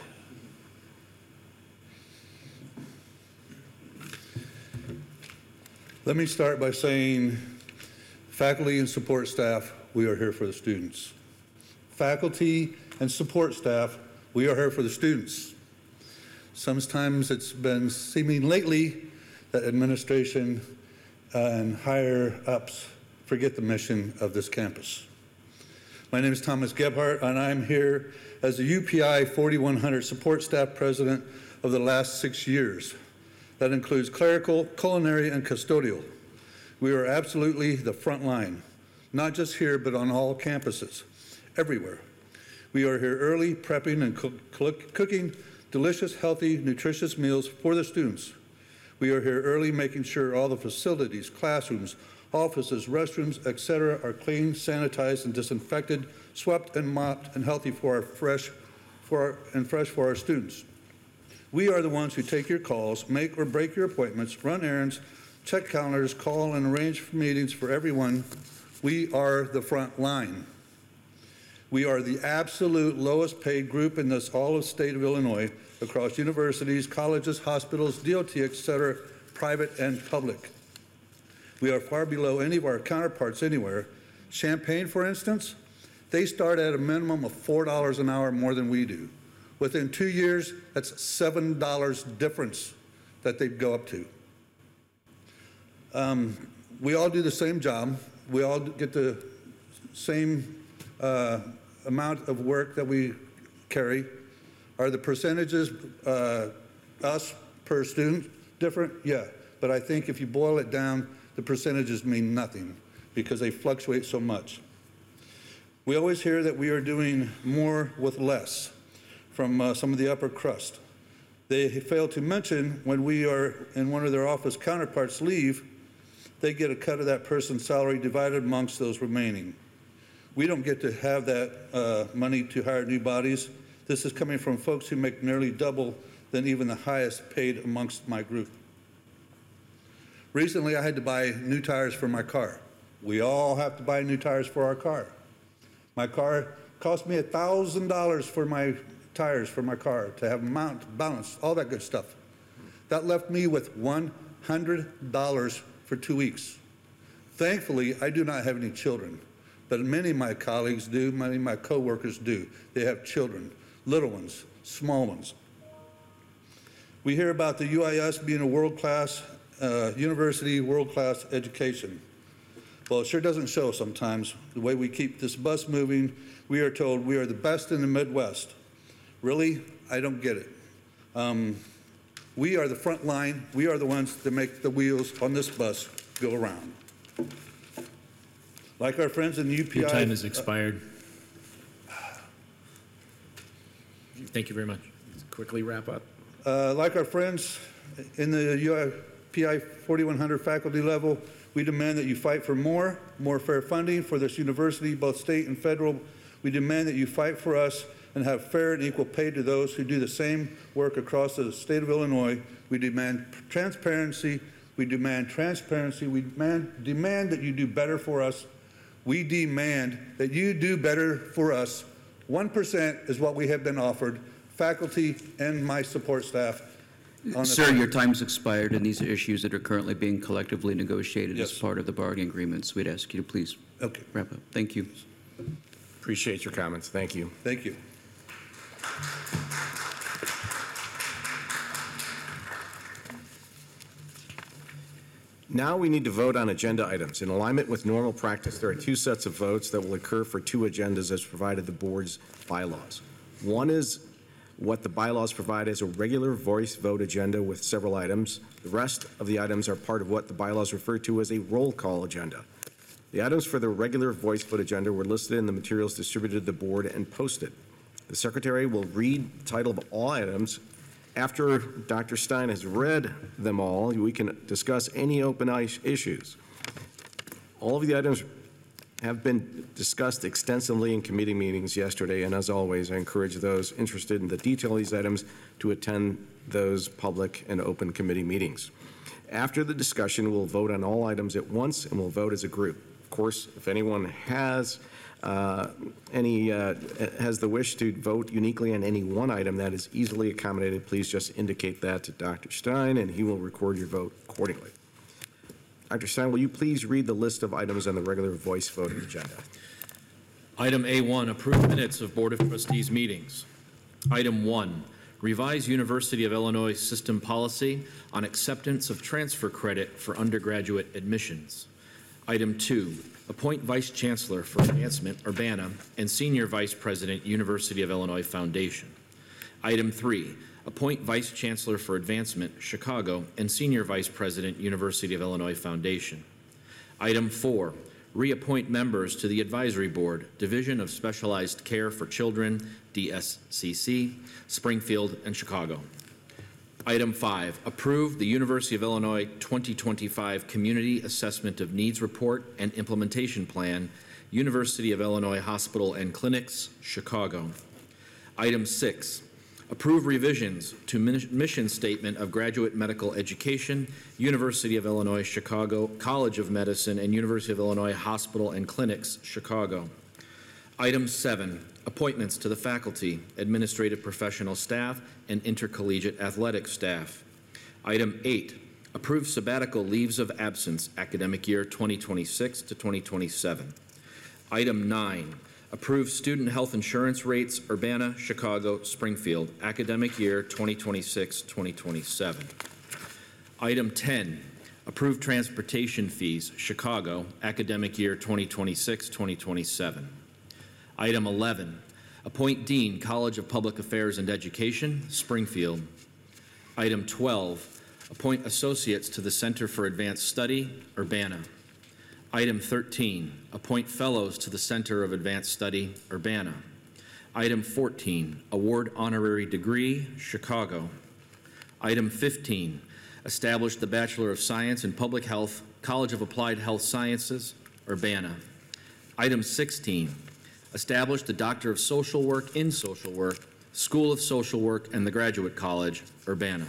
Let me start by saying, faculty and support staff, we are here for the students. Faculty and support staff, we are here for the students. Sometimes it's been seeming lately that administration and higher ups forget the mission of this campus. My name is Thomas Gebhardt, and I'm here as the U P I forty-one hundred support staff president of the last six years. That includes clerical, culinary, and custodial. We are absolutely the front line, not just here, but on all campuses, everywhere. We are here early, prepping and cook, cooking delicious, healthy, nutritious meals for the students. We are here early, making sure all the facilities, classrooms, offices, restrooms, et cetera, are clean, sanitized, and disinfected, swept and mopped, and healthy for our fresh, for our, and fresh for our students. We are the ones who take your calls, make or break your appointments, run errands, check calendars, call and arrange for meetings for everyone. We are the front line. We are the absolute lowest paid group in this all of state of Illinois across universities, colleges, hospitals, D O T, et cetera, private and public. We are far below any of our counterparts anywhere. Champaign, for instance, they start at a minimum of four dollars an hour more than we do. Within two years, that's seven dollars difference that they go up to. Um, we all do the same job. We all get the same uh, amount of work that we carry. Are the percentages, uh, us per student, different? Yeah, but I think if you boil it down, the percentages mean nothing because they fluctuate so much. We always hear that we are doing more with less from uh, some of the upper crust. They fail to mention when we are in one of their office counterparts leave, they get a cut of that person's salary divided amongst those remaining. We don't get to have that uh, money to hire new bodies. This is coming from folks who make nearly double than even the highest paid amongst my group. Recently, I had to buy new tires for my car. We all have to buy new tires for our car. My car cost me one thousand dollars for my tires for my car, to have mount, balance, all that good stuff. That left me with one hundred dollars for two weeks. Thankfully, I do not have any children, but many of my colleagues do, many of my coworkers do. They have children, little ones, small ones. We hear about the U I S being a world-class uh, university, world-class education. Well, it sure doesn't show sometimes. The way we keep this bus moving, we are told we are the best in the Midwest. Really? I don't get it. Um, we are the front line. We are the ones that make the wheels on this bus go around. Like our friends in the U P I. Your time has expired. Uh, Thank you very much. Quickly wrap up. Uh, like our friends in the U P I forty-one hundred faculty level, we demand that you fight for more, more fair funding for this university, both state and federal. We demand that you fight for us and have fair and equal pay to those who do the same work across the state of Illinois. We demand transparency. We demand transparency. We demand, demand that you do better for us. We demand that you do better for us. one percent is what we have been offered, faculty and my support staff. Sir, your time's expired, and these are issues that are currently being collectively negotiated Yes. as part of the bargaining agreements. We'd ask you to please okay. wrap up. Thank you. Appreciate your comments. Thank you. Thank you. Now we need to vote on agenda items. In alignment with normal practice, there are two sets of votes that will occur for two agendas as provided the board's bylaws. One is what the bylaws provide as a regular voice vote agenda with several items. The rest of the items are part of what the bylaws refer to as a roll call agenda. The items for the regular voice vote agenda were listed in the materials distributed to the board and posted. The secretary will read the title of all items. After Doctor Stein has read them all, we can discuss any open issues. All of the items have been discussed extensively in committee meetings yesterday, and as always, I encourage those interested in the detail of these items to attend those public and open committee meetings. After the discussion, we'll vote on all items at once, and we'll vote as a group. Of course, if anyone has uh, any uh, has the wish to vote uniquely on any one item that is easily accommodated, please just indicate that to Doctor Stein, and he will record your vote accordingly. Doctor Stein, will you please read the list of items on the regular voice voting agenda? Item A one, approve minutes of Board of Trustees meetings. Item one, revise University of Illinois system policy on acceptance of transfer credit for undergraduate admissions. Item two, appoint Vice Chancellor for Advancement, Urbana, and Senior Vice President, University of Illinois Foundation. Item three, appoint Vice Chancellor for Advancement, Chicago, and Senior Vice President, University of Illinois Foundation. Item four, reappoint members to the Advisory Board, Division of Specialized Care for Children, D S C C, Springfield and Chicago. Item five, approve the University of Illinois twenty twenty-five Community Assessment of Needs Report and Implementation Plan, University of Illinois Hospital and Clinics, Chicago. Item six, Approve revisions to min- mission statement of graduate medical education, University of Illinois Chicago College of Medicine, and University of Illinois Hospital and Clinics, Chicago. Item seven, appointments to the faculty, administrative professional staff, and intercollegiate athletic staff. Item eight, approve sabbatical leaves of absence, academic year twenty twenty-six to twenty twenty-seven. Item nine, approve student health insurance rates, Urbana, Chicago, Springfield, academic year twenty twenty-six to twenty twenty-seven. Item ten, approve transportation fees, Chicago, academic year twenty twenty-six to twenty twenty-seven. Item eleven, appoint Dean, College of Public Affairs and Education, Springfield. Item twelve, appoint associates to the Center for Advanced Study, Urbana. Item thirteen, appoint fellows to the Center of Advanced Study, Urbana. Item fourteen, award honorary degree, Chicago. Item fifteen, establish the Bachelor of Science in Public Health, College of Applied Health Sciences, Urbana. Item sixteen, establish the Doctor of Social Work in Social Work, School of Social Work, and the Graduate College, Urbana.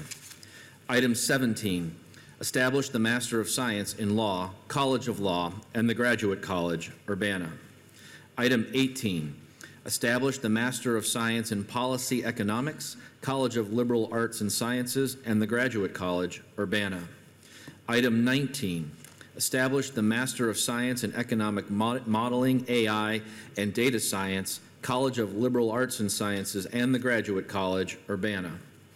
Item seventeen, establish the Master of Science in Law, College of Law, and the Graduate College, Urbana. Item eighteen, establish the Master of Science in Policy Economics, College of Liberal Arts and Sciences, and the Graduate College, Urbana. Item nineteen, establish the Master of Science in Economic Mod- Modeling, A I, and Data Science, College of Liberal Arts and Sciences, and the Graduate College, Urbana.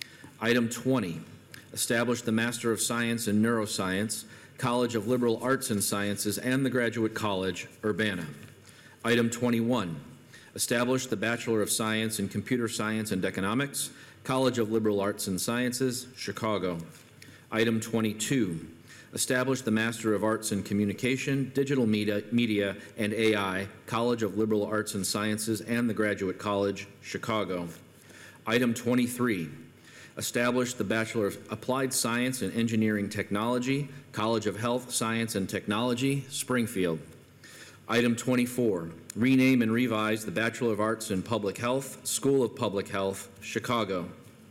Item twenty, establish the Master of Science in Neuroscience, College of Liberal Arts and Sciences, and the Graduate College, Urbana. Item twenty-one, establish the Bachelor of Science in Computer Science and Economics, College of Liberal Arts and Sciences, Chicago. Item twenty-two, establish the Master of Arts in Communication, Digital Media, Media, and A I, College of Liberal Arts and Sciences, and the Graduate College, Chicago. Item twenty-three, establish the Bachelor of Applied Science in Engineering Technology, College of Health, Science, and Technology, Springfield. Item twenty-four, rename and revise the Bachelor of Arts in Public Health, School of Public Health, Chicago.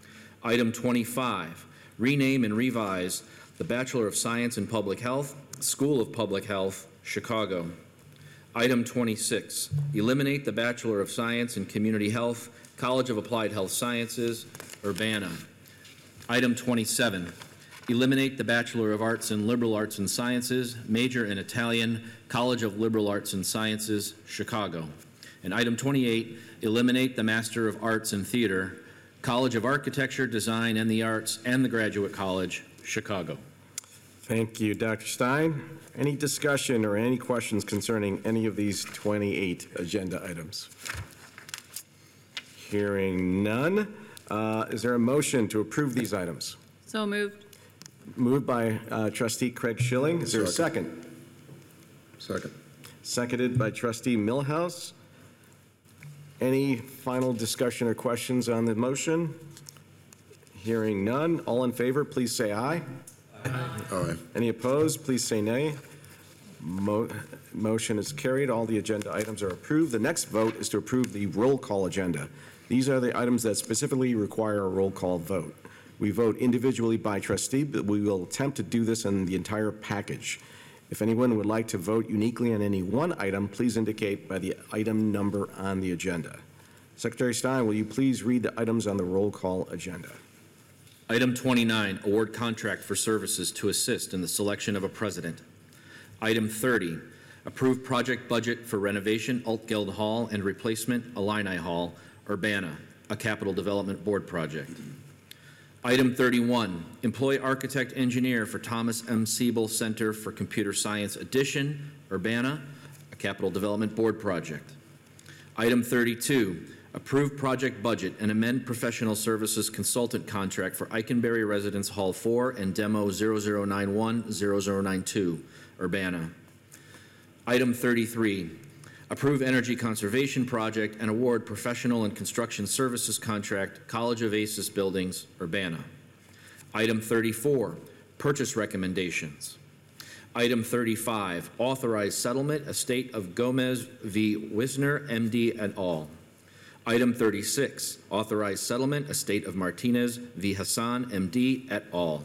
Item twenty-five, rename and revise the Bachelor of Science in Public Health, School of Public Health, Chicago. Item twenty-six, eliminate the Bachelor of Science in Community Health, College of Applied Health Sciences, Urbana. Item twenty-seven, eliminate the Bachelor of Arts in Liberal Arts and Sciences, major in Italian, College of Liberal Arts and Sciences, Chicago. And item twenty-eight, eliminate the Master of Arts in Theater, College of Architecture, Design, and the Arts, and the Graduate College, Chicago. Thank you, Doctor Stein. Any discussion or any questions concerning any of these twenty-eight agenda items? Hearing none, uh, is there a motion to approve these items? So moved. Moved by uh, Trustee Craig Schilling. Is there a second? Second. Seconded by Trustee Millhouse. Any final discussion or questions on the motion? Hearing none, all in favor, please say aye. Aye. Any opposed, please say nay. Mo- motion is carried. All the agenda items are approved. The next vote is to approve the roll call agenda. These are the items that specifically require a roll call vote. We vote individually by trustee, but we will attempt to do this in the entire package. If anyone would like to vote uniquely on any one item, please indicate by the item number on the agenda. Secretary Stein, will you please read the items on the roll call agenda? Item twenty-nine, award contract for services to assist in the selection of a president. Item thirty, approve project budget for renovation, Altgeld Hall, and replacement, Illini Hall, Urbana, a capital development board project. Item thirty-one, employ architect engineer for Thomas M. Siebel Center for Computer Science Addition, Urbana, a capital development board project. Item thirty-two, approve project budget and amend professional services consultant contract for Eikenberry Residence Hall four and Demo zero zero nine one zero zero nine two, Urbana. Item thirty-three, approve energy conservation project and award professional and construction services contract, College of Aces Buildings, Urbana. Item thirty-four, purchase recommendations. Item thirty-five, authorize settlement, estate of Gomez v. Wisner, M D et al. Item thirty-six, authorize settlement, estate of Martinez v. Hassan, M D, et al.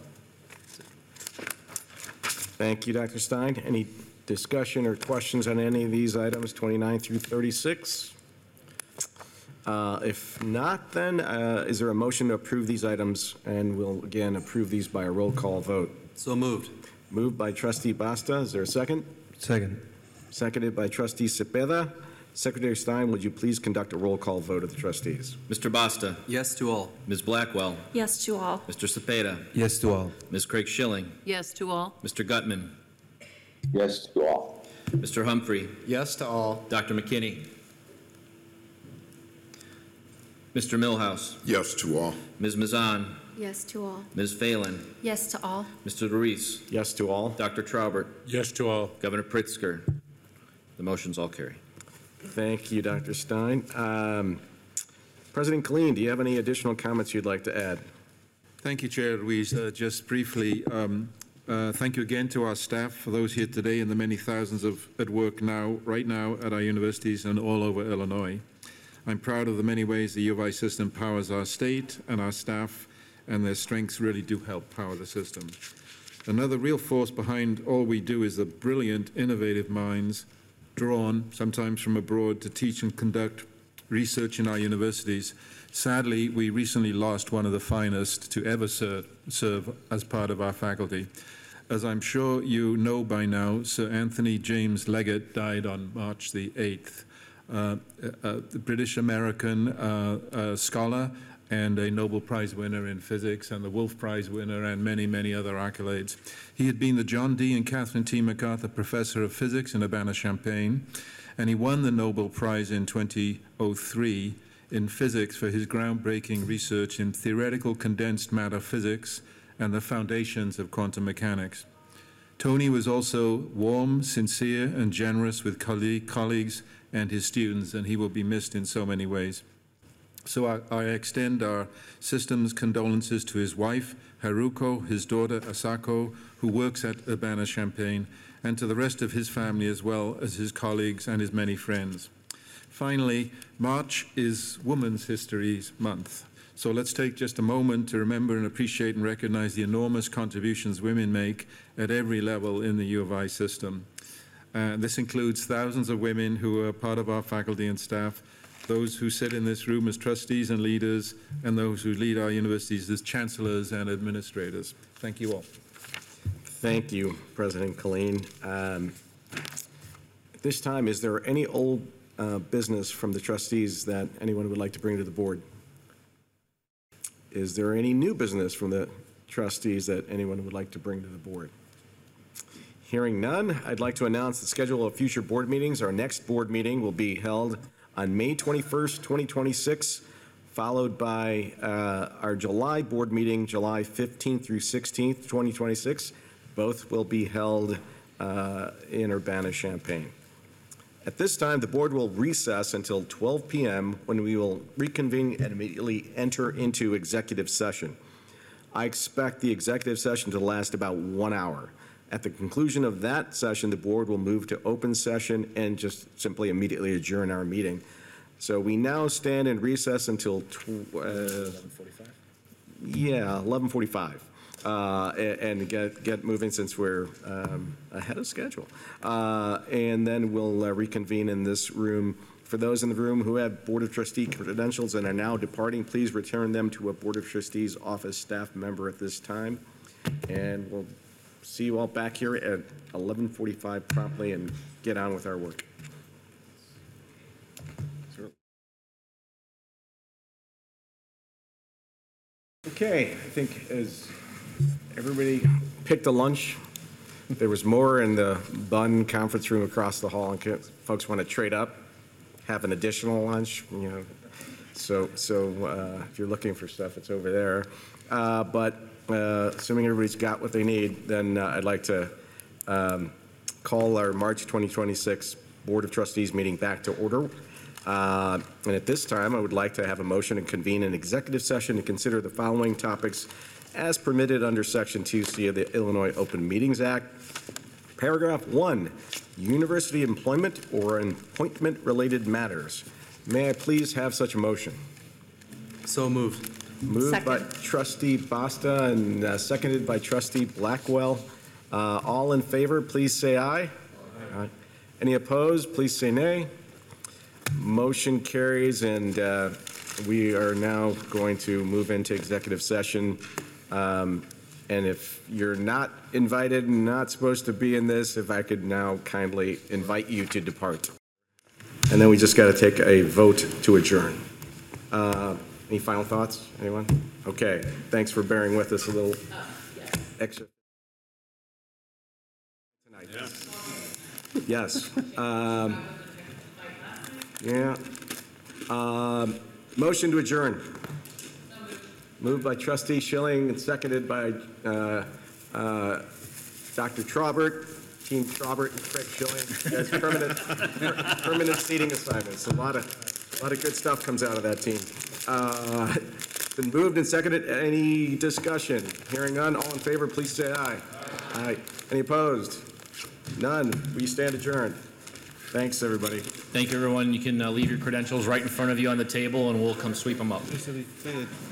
Thank you, Doctor Stein. Any discussion or questions on any of these items, twenty-nine through thirty-six? Uh, If not, then uh, is there a motion to approve these items? And we'll again approve these by a roll call vote. So moved. Moved by Trustee Basta. Is there a second? Second. Seconded by Trustee Cepeda. Secretary Stein, would you please conduct a roll call vote of the trustees? Mister Basta. Yes to all. Miz Blackwell. Yes to all. Mister Cepeda. Yes to all. Miz Craig Schilling. Yes to all. Mister Gutman. Yes to all. Mister Humphrey. Yes to all. Doctor McKinney. Mister Millhouse. Yes to all. Miz Mazan. Yes to all. Miz Phelan. Yes to all. Mister Ruiz. Yes to all. Doctor Traubert. Yes to all. Governor Pritzker. The motions all carry. Thank you, Doctor Stein. Um, President Killeen, do you have any additional comments you'd like to add? Thank you, Chair Ruiz. Uh, just briefly, um, uh, thank you again to our staff, for those here today and the many thousands of at work now, right now at our universities and all over Illinois. I'm proud of the many ways the U of I system powers our state and our staff, and their strengths really do help power the system. Another real force behind all we do is the brilliant, innovative minds drawn, sometimes from abroad, to teach and conduct research in our universities. Sadly, we recently lost one of the finest to ever serve, serve as part of our faculty. As I'm sure you know by now, Sir Anthony James Leggett died on March the eighth. Uh, a, a British-American uh, uh, scholar and a Nobel Prize winner in physics and the Wolf Prize winner and many, many other accolades. He had been the John D. and Catherine T. MacArthur Professor of Physics in Urbana-Champaign, and he won the Nobel Prize in two thousand three in physics for his groundbreaking research in theoretical condensed matter physics and the foundations of quantum mechanics. Tony was also warm, sincere, and generous with colleague, colleagues and his students, and he will be missed in so many ways. So I, I extend our system's condolences to his wife, Haruko, his daughter, Asako, who works at Urbana-Champaign, and to the rest of his family as well as his colleagues and his many friends. Finally, March is Women's History Month. So let's take just a moment to remember and appreciate and recognize the enormous contributions women make at every level in the U of I system. Uh, this includes thousands of women who are part of our faculty and staff, those who sit in this room as trustees and leaders, and those who lead our universities as chancellors and administrators. Thank you all. Thank you, President Killeen. Um, at this time, is there any old uh, business from the trustees that anyone would like to bring to the board? Is there any new business from the trustees that anyone would like to bring to the board? Hearing none, I'd like to announce the schedule of future board meetings. Our next board meeting will be held on May twenty-first, twenty twenty-six, followed by uh, our July board meeting, July fifteenth through sixteenth, twenty twenty-six. Both will be held uh, in Urbana-Champaign. At this time, the board will recess until twelve p m when we will reconvene and immediately enter into executive session. I expect the executive session to last about one hour. At the conclusion of that session, the board will move to open session and just simply immediately adjourn our meeting. So we now stand in recess until eleven forty-five. Yeah, eleven forty-five. Uh, and, and get get moving since we're um, ahead of schedule. Uh, and then we'll uh, reconvene in this room. For those in the room who have Board of Trustee credentials and are now departing, please return them to a Board of Trustees office staff member at this time. And we'll see you all back here at eleven forty-five promptly and get on with our work. Okay, I think as everybody picked a lunch, there was more in the Bun conference room across the hall, and folks want to trade up, have an additional lunch, you know. So, so uh, if you're looking for stuff, it's over there. Uh, but uh, assuming everybody's got what they need, then uh, I'd like to um, call our March twenty twenty-six Board of Trustees meeting back to order. Uh, and at this time, I would like to have a motion to convene an executive session to consider the following topics as permitted under Section two C of the Illinois Open Meetings Act. Paragraph one, university employment or appointment-related matters. May I please have such a motion? So moved. Moved by Second. trustee Basta and uh, seconded by trustee Blackwell. Uh, All in favor, please say aye. Aye. Any opposed, please say nay. Motion carries, and uh, we are now going to move into executive session. Um, And if you're not invited and not supposed to be in this, if I could now kindly invite you to depart. And then we just got to take a vote to adjourn. Uh, Any final thoughts, anyone? Okay, thanks for bearing with us a little extra. Tonight. Yes. Um, Yeah. Um, Motion to adjourn. Moved by trustee Schilling and seconded by uh, uh, Doctor Traubert, Team Traubert and Craig Schilling. That's permanent, per- permanent seating assignments. A lot of, a lot of good stuff comes out of that team. Uh, Been moved and seconded. Any discussion? Hearing none. All in favor, please say aye. Aye. Any opposed? None. We stand adjourned. Thanks, everybody. Thank you, everyone. You can uh, leave your credentials right in front of you on the table, and we'll come sweep them up.